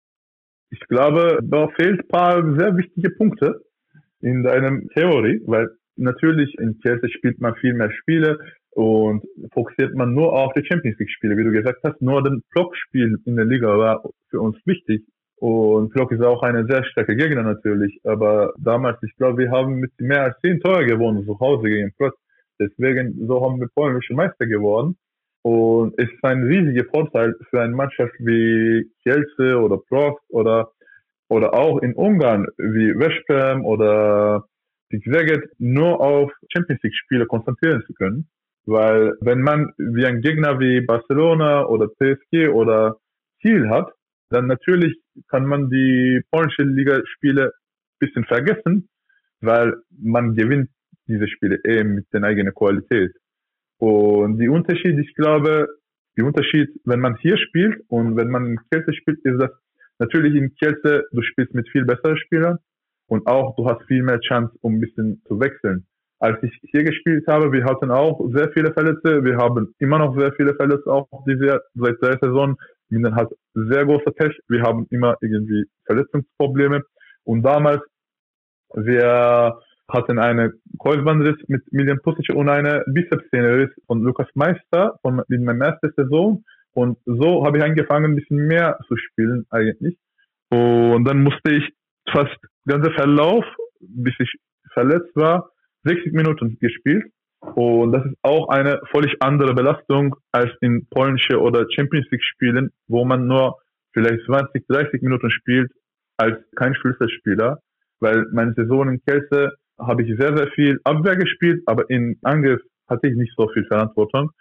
Ich glaube, da fehlt ein paar sehr wichtige Punkte in deinem Theorie, weil natürlich in Kielce spielt man viel mehr Spiele und fokussiert man nur auf die Champions League Spiele, wie du gesagt hast. Nur den Blockspiel in der Liga war für uns wichtig. Und Plock ist auch eine sehr starke Gegner natürlich, aber damals, ich glaube, wir haben mit mehr als zehn Tore gewonnen zu Hause gegen Plock. Deswegen, so haben wir polnische Meister geworden. Und es ist ein riesiger Vorteil für eine Mannschaft wie Kielce oder Plock oder, oder auch in Ungarn wie Veszprém oder Szeged nur auf Champions League Spiele konzentrieren zu können. Weil wenn man wie ein Gegner wie Barcelona oder P S G oder Kiel hat, dann natürlich kann man die polnische Ligaspiele ein bisschen vergessen, weil man gewinnt diese Spiele eh mit der eigenen Qualität. Und die Unterschied, ich glaube, die Unterschied, wenn man hier spielt und wenn man in Kielce spielt, ist das natürlich in Kielce, du spielst mit viel besseren Spielern und auch du hast viel mehr Chance, um ein bisschen zu wechseln. Als ich hier gespielt habe, wir hatten auch sehr viele Verletzte, wir haben immer noch sehr viele Verletzte, auch diese, seit der Saison. Minden hat sehr großer Pech, wir haben immer irgendwie Verletzungsprobleme und damals, wir hatten eine Kreuzbandriss mit Miljan Pusic und eine Bizepsszeneriss von Lukas Meister von in meiner ersten Saison. Und so habe ich angefangen, ein bisschen mehr zu spielen eigentlich. Und dann musste ich fast den ganzen Verlauf, bis ich verletzt war, sechzig Minuten gespielt. Und das ist auch eine völlig andere Belastung als in polnische oder Champions League Spielen, wo man nur vielleicht zwanzig, dreißig Minuten spielt als kein Schlüsselspieler. Weil meine Saison in Kielce habe ich sehr, sehr viel Abwehr gespielt, aber in Angriff hatte ich nicht so viel Verantwortung.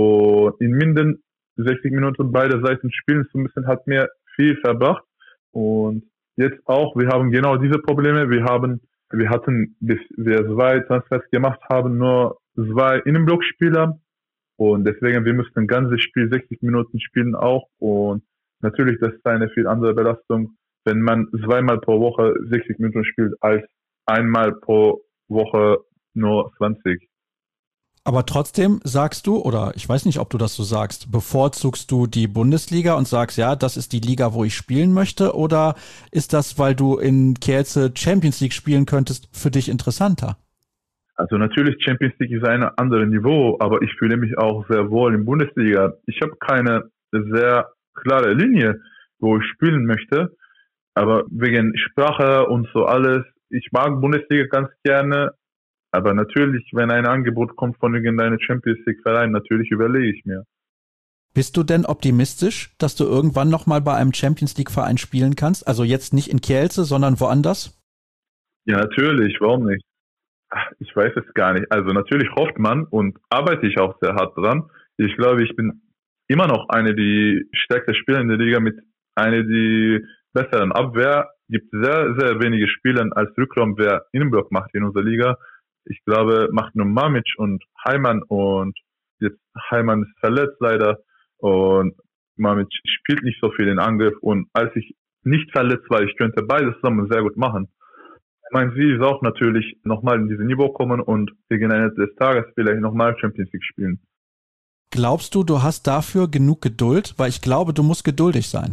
Und in Minden sechzig Minuten beide Seiten spielen zu müssen, hat mir viel verbracht. Und jetzt auch, wir haben genau diese Probleme. Wir haben, wir hatten, bis wir zwei Transfers gemacht haben, nur zwei Innenblockspieler. Und deswegen, wir mussten ein ganzes Spiel sechzig Minuten spielen auch. Und natürlich, das ist eine viel andere Belastung, wenn man zweimal pro Woche sechzig Minuten spielt, als einmal pro Woche nur zwanzig. Aber trotzdem sagst du, oder ich weiß nicht, ob du das so sagst, bevorzugst du die Bundesliga und sagst, ja, das ist die Liga, wo ich spielen möchte, oder ist das, weil du in Kielce Champions League spielen könntest, für dich interessanter? Also natürlich, Champions League ist ein anderes Niveau, aber ich fühle mich auch sehr wohl in Bundesliga. Ich habe keine sehr klare Linie, wo ich spielen möchte, aber wegen Sprache und so alles, ich mag Bundesliga ganz gerne, aber natürlich, wenn ein Angebot kommt von irgendeinem Champions League Verein, natürlich überlege ich mir. Bist du denn optimistisch, dass du irgendwann nochmal bei einem Champions League Verein spielen kannst? Also jetzt nicht in Kielce, sondern woanders? Ja, natürlich, warum nicht? Ach, ich weiß es gar nicht. Also natürlich hofft man und arbeite ich auch sehr hart dran. Ich glaube, ich bin immer noch eine der stärksten Spieler in der Liga mit einer der besseren Abwehr. Es gibt sehr, sehr wenige Spieler als Rückraum, wer Innenblock macht in unserer Liga. Ich glaube, macht nur Mamic und Heimann und jetzt Heimann ist verletzt leider und Mamic spielt nicht so viel in Angriff und als ich nicht verletzt war, ich könnte beides zusammen sehr gut machen. Mein Ziel ist auch natürlich nochmal in dieses Niveau kommen und gegen Ende des Tages vielleicht nochmal Champions League spielen. Glaubst du, du hast dafür genug Geduld? Weil ich glaube, du musst geduldig sein.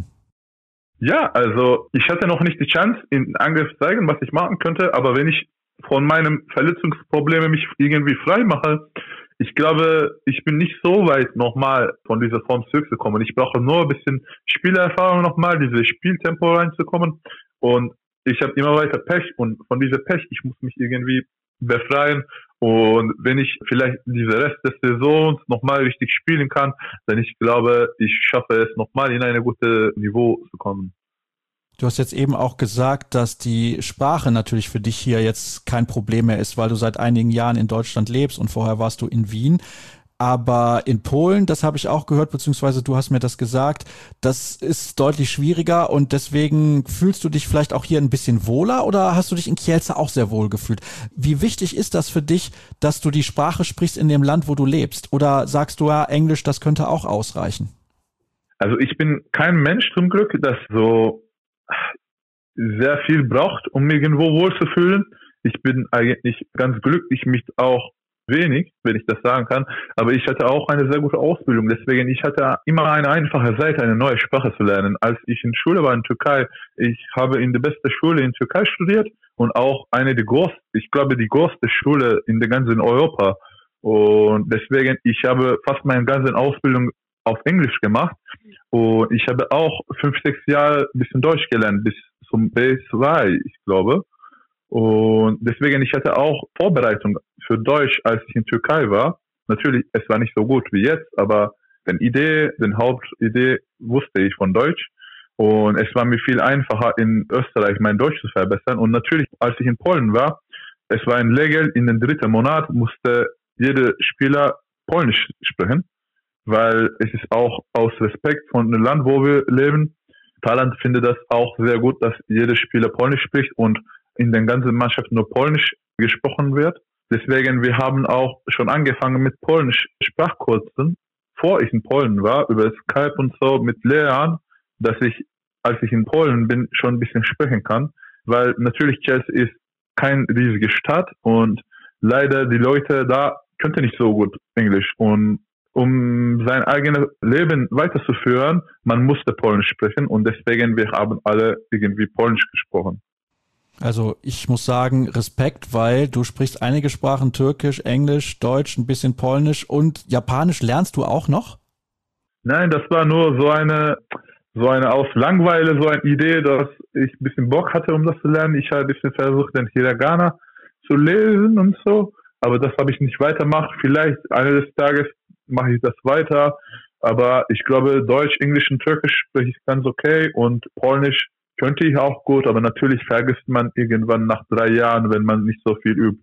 Ja, also ich hatte noch nicht die Chance, in Angriff zu zeigen, was ich machen könnte, aber wenn ich von meinem Verletzungsprobleme mich irgendwie frei mache, ich glaube, ich bin nicht so weit nochmal von dieser Form zurückzukommen. Ich brauche nur ein bisschen Spielerfahrung nochmal, dieses Spieltempo reinzukommen und ich habe immer weiter Pech und von dieser Pech, ich muss mich irgendwie befreien und wenn ich vielleicht diese Rest des Saisons nochmal richtig spielen kann, dann ich glaube, ich schaffe es nochmal in ein gutes Niveau zu kommen. Du hast jetzt eben auch gesagt, dass die Sprache natürlich für dich hier jetzt kein Problem mehr ist, weil du seit einigen Jahren in Deutschland lebst und vorher warst du in Wien. Aber in Polen, das habe ich auch gehört, beziehungsweise du hast mir das gesagt, das ist deutlich schwieriger und deswegen fühlst du dich vielleicht auch hier ein bisschen wohler oder hast du dich in Kielce auch sehr wohl gefühlt? Wie wichtig ist das für dich, dass du die Sprache sprichst in dem Land, wo du lebst? Oder sagst du ja, Englisch, das könnte auch ausreichen? Also ich bin kein Mensch zum Glück, das so sehr viel braucht, um mich irgendwo wohlzufühlen. Ich bin eigentlich ganz glücklich, mich auch wenig, wenn ich das sagen kann, aber ich hatte auch eine sehr gute Ausbildung, deswegen ich hatte immer eine einfache Seite, eine neue Sprache zu lernen. Als ich in Schule war in Türkei, ich habe in der besten Schule in Türkei studiert und auch eine der größten, ich glaube die größte Schule in der ganzen Europa und deswegen ich habe fast meine ganze Ausbildung auf Englisch gemacht und ich habe auch fünf, sechs Jahre ein bisschen Deutsch gelernt, bis zum B zwei, ich glaube. Und deswegen, ich hatte auch Vorbereitung für Deutsch, als ich in Türkei war. Natürlich, es war nicht so gut wie jetzt, aber die Idee, die Hauptidee wusste ich von Deutsch. Und es war mir viel einfacher, in Österreich mein Deutsch zu verbessern. Und natürlich, als ich in Polen war, es war ein Regel, in den dritten Monat musste jeder Spieler Polnisch sprechen, weil es ist auch aus Respekt von dem Land, wo wir leben, Thailand findet das auch sehr gut, dass jeder Spieler Polnisch spricht und in der ganzen Mannschaft nur Polnisch gesprochen wird. Deswegen, wir haben auch schon angefangen mit Polnisch-Sprachkursen, bevor ich in Polen war, über Skype und so mit Lehrern, dass ich, als ich in Polen bin, schon ein bisschen sprechen kann. Weil natürlich Chelsea ist keine riesige Stadt und leider die Leute da könnten nicht so gut Englisch. Und um sein eigenes Leben weiterzuführen, man musste Polnisch sprechen und deswegen, wir haben alle irgendwie Polnisch gesprochen. Also ich muss sagen, Respekt, weil du sprichst einige Sprachen, Türkisch, Englisch, Deutsch, ein bisschen Polnisch und Japanisch lernst du auch noch? Nein, das war nur so eine, so eine aus Langeweile, so eine Idee, dass ich ein bisschen Bock hatte, um das zu lernen. Ich habe ein bisschen versucht, den Hiragana zu lesen und so, aber das habe ich nicht weitergemacht. Vielleicht eines Tages mache ich das weiter, aber ich glaube, Deutsch, Englisch und Türkisch spreche ich ganz okay und Polnisch könnte ich auch gut, aber natürlich vergisst man irgendwann nach drei Jahren, wenn man nicht so viel übt.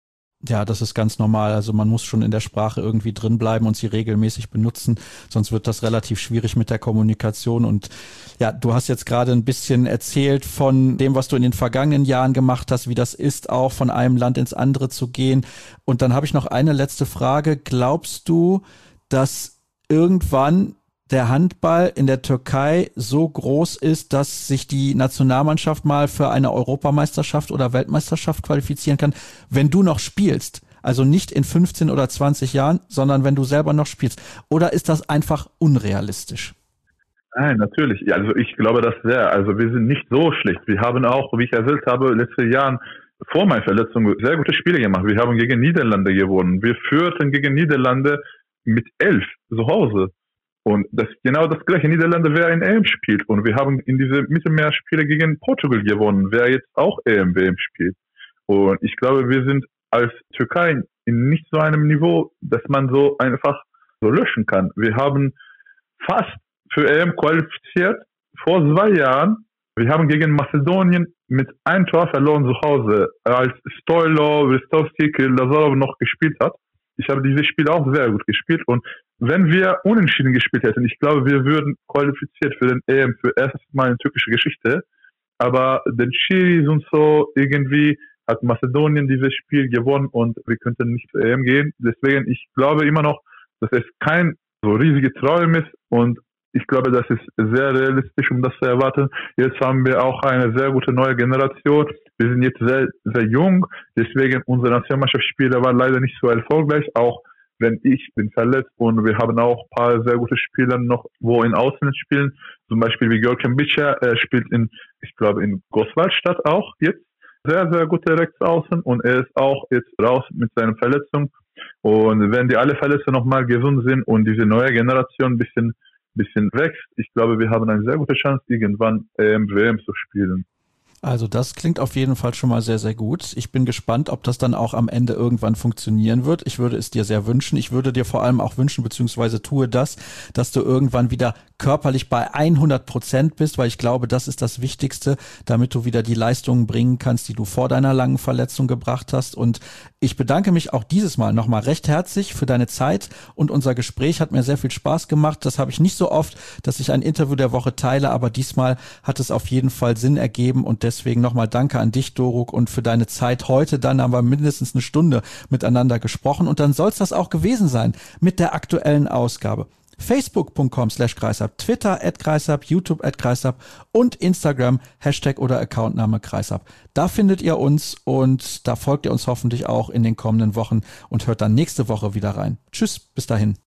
Ja, das ist ganz normal. Also man muss schon in der Sprache irgendwie drin bleiben und sie regelmäßig benutzen, sonst wird das relativ schwierig mit der Kommunikation. Und ja, du hast jetzt gerade ein bisschen erzählt von dem, was du in den vergangenen Jahren gemacht hast, wie das ist, auch von einem Land ins andere zu gehen. Und dann habe ich noch eine letzte Frage. Glaubst du, dass irgendwann der Handball in der Türkei so groß ist, dass sich die Nationalmannschaft mal für eine Europameisterschaft oder Weltmeisterschaft qualifizieren kann, wenn du noch spielst? Also nicht in fünfzehn oder zwanzig Jahren, sondern wenn du selber noch spielst. Oder ist das einfach unrealistisch? Nein, natürlich. Ja, also ich glaube das sehr. Also wir sind nicht so schlecht. Wir haben auch, wie ich erzählt habe, letzte Jahren vor meiner Verletzung sehr gute Spiele gemacht. Wir haben gegen Niederlande gewonnen. Wir führten gegen Niederlande mit elf zu Hause. Und das genau das gleiche. Niederlande, wer in E M spielt. Und wir haben in diese Mittelmeerspiele gegen Portugal gewonnen, wer jetzt auch E M W M spielt. Und ich glaube, wir sind als Türkei in nicht so einem Niveau, dass man so einfach so löschen kann. Wir haben fast für E M qualifiziert vor zwei Jahren. Wir haben gegen Mazedonien mit einem Tor verloren zu Hause, als Stoilo, Ristovski, Lazarov noch gespielt hat. Ich habe dieses Spiel auch sehr gut gespielt und wenn wir unentschieden gespielt hätten, ich glaube, wir würden qualifiziert für den E M für erstes Mal in türkische Geschichte. Aber den Schiris und so irgendwie hat Mazedonien dieses Spiel gewonnen und wir könnten nicht zur E M gehen. Deswegen, ich glaube immer noch, dass es kein so riesiger Traum ist und ich glaube, das ist sehr realistisch, um das zu erwarten. Jetzt haben wir auch eine sehr gute neue Generation. Wir sind jetzt sehr, sehr jung. Deswegen, unsere Nationalmannschaftsspiele waren leider nicht so erfolgreich. Auch wenn ich bin verletzt und wir haben auch ein paar sehr gute Spieler noch, wo in Ausland spielen. Zum Beispiel wie Görkem Bica, er spielt in, ich glaube, in Großwaldstadt auch jetzt. Sehr, sehr gute Rechtsaußen und er ist auch jetzt raus mit seiner Verletzung. Und wenn die alle Verletzten nochmal gesund sind und diese neue Generation ein bisschen bisschen wächst. Ich glaube, wir haben eine sehr gute Chance, irgendwann E M W M zu spielen. Also das klingt auf jeden Fall schon mal sehr, sehr gut. Ich bin gespannt, ob das dann auch am Ende irgendwann funktionieren wird. Ich würde es dir sehr wünschen. Ich würde dir vor allem auch wünschen, beziehungsweise tue das, dass du irgendwann wieder körperlich bei hundert Prozent bist, weil ich glaube, das ist das Wichtigste, damit du wieder die Leistungen bringen kannst, die du vor deiner langen Verletzung gebracht hast. Und ich bedanke mich auch dieses Mal nochmal recht herzlich für deine Zeit und unser Gespräch hat mir sehr viel Spaß gemacht. Das habe ich nicht so oft, dass ich ein Interview der Woche teile, aber diesmal hat es auf jeden Fall Sinn ergeben und deswegen nochmal danke an dich, Doruk, und für deine Zeit heute. Dann haben wir mindestens eine Stunde miteinander gesprochen und dann soll es das auch gewesen sein mit der aktuellen Ausgabe. Facebook.com slash Kreisab, Twitter at Kreisab, YouTube at Kreisab und Instagram Hashtag oder Accountname Kreisab. Da findet ihr uns und da folgt ihr uns hoffentlich auch in den kommenden Wochen und hört dann nächste Woche wieder rein. Tschüss, bis dahin.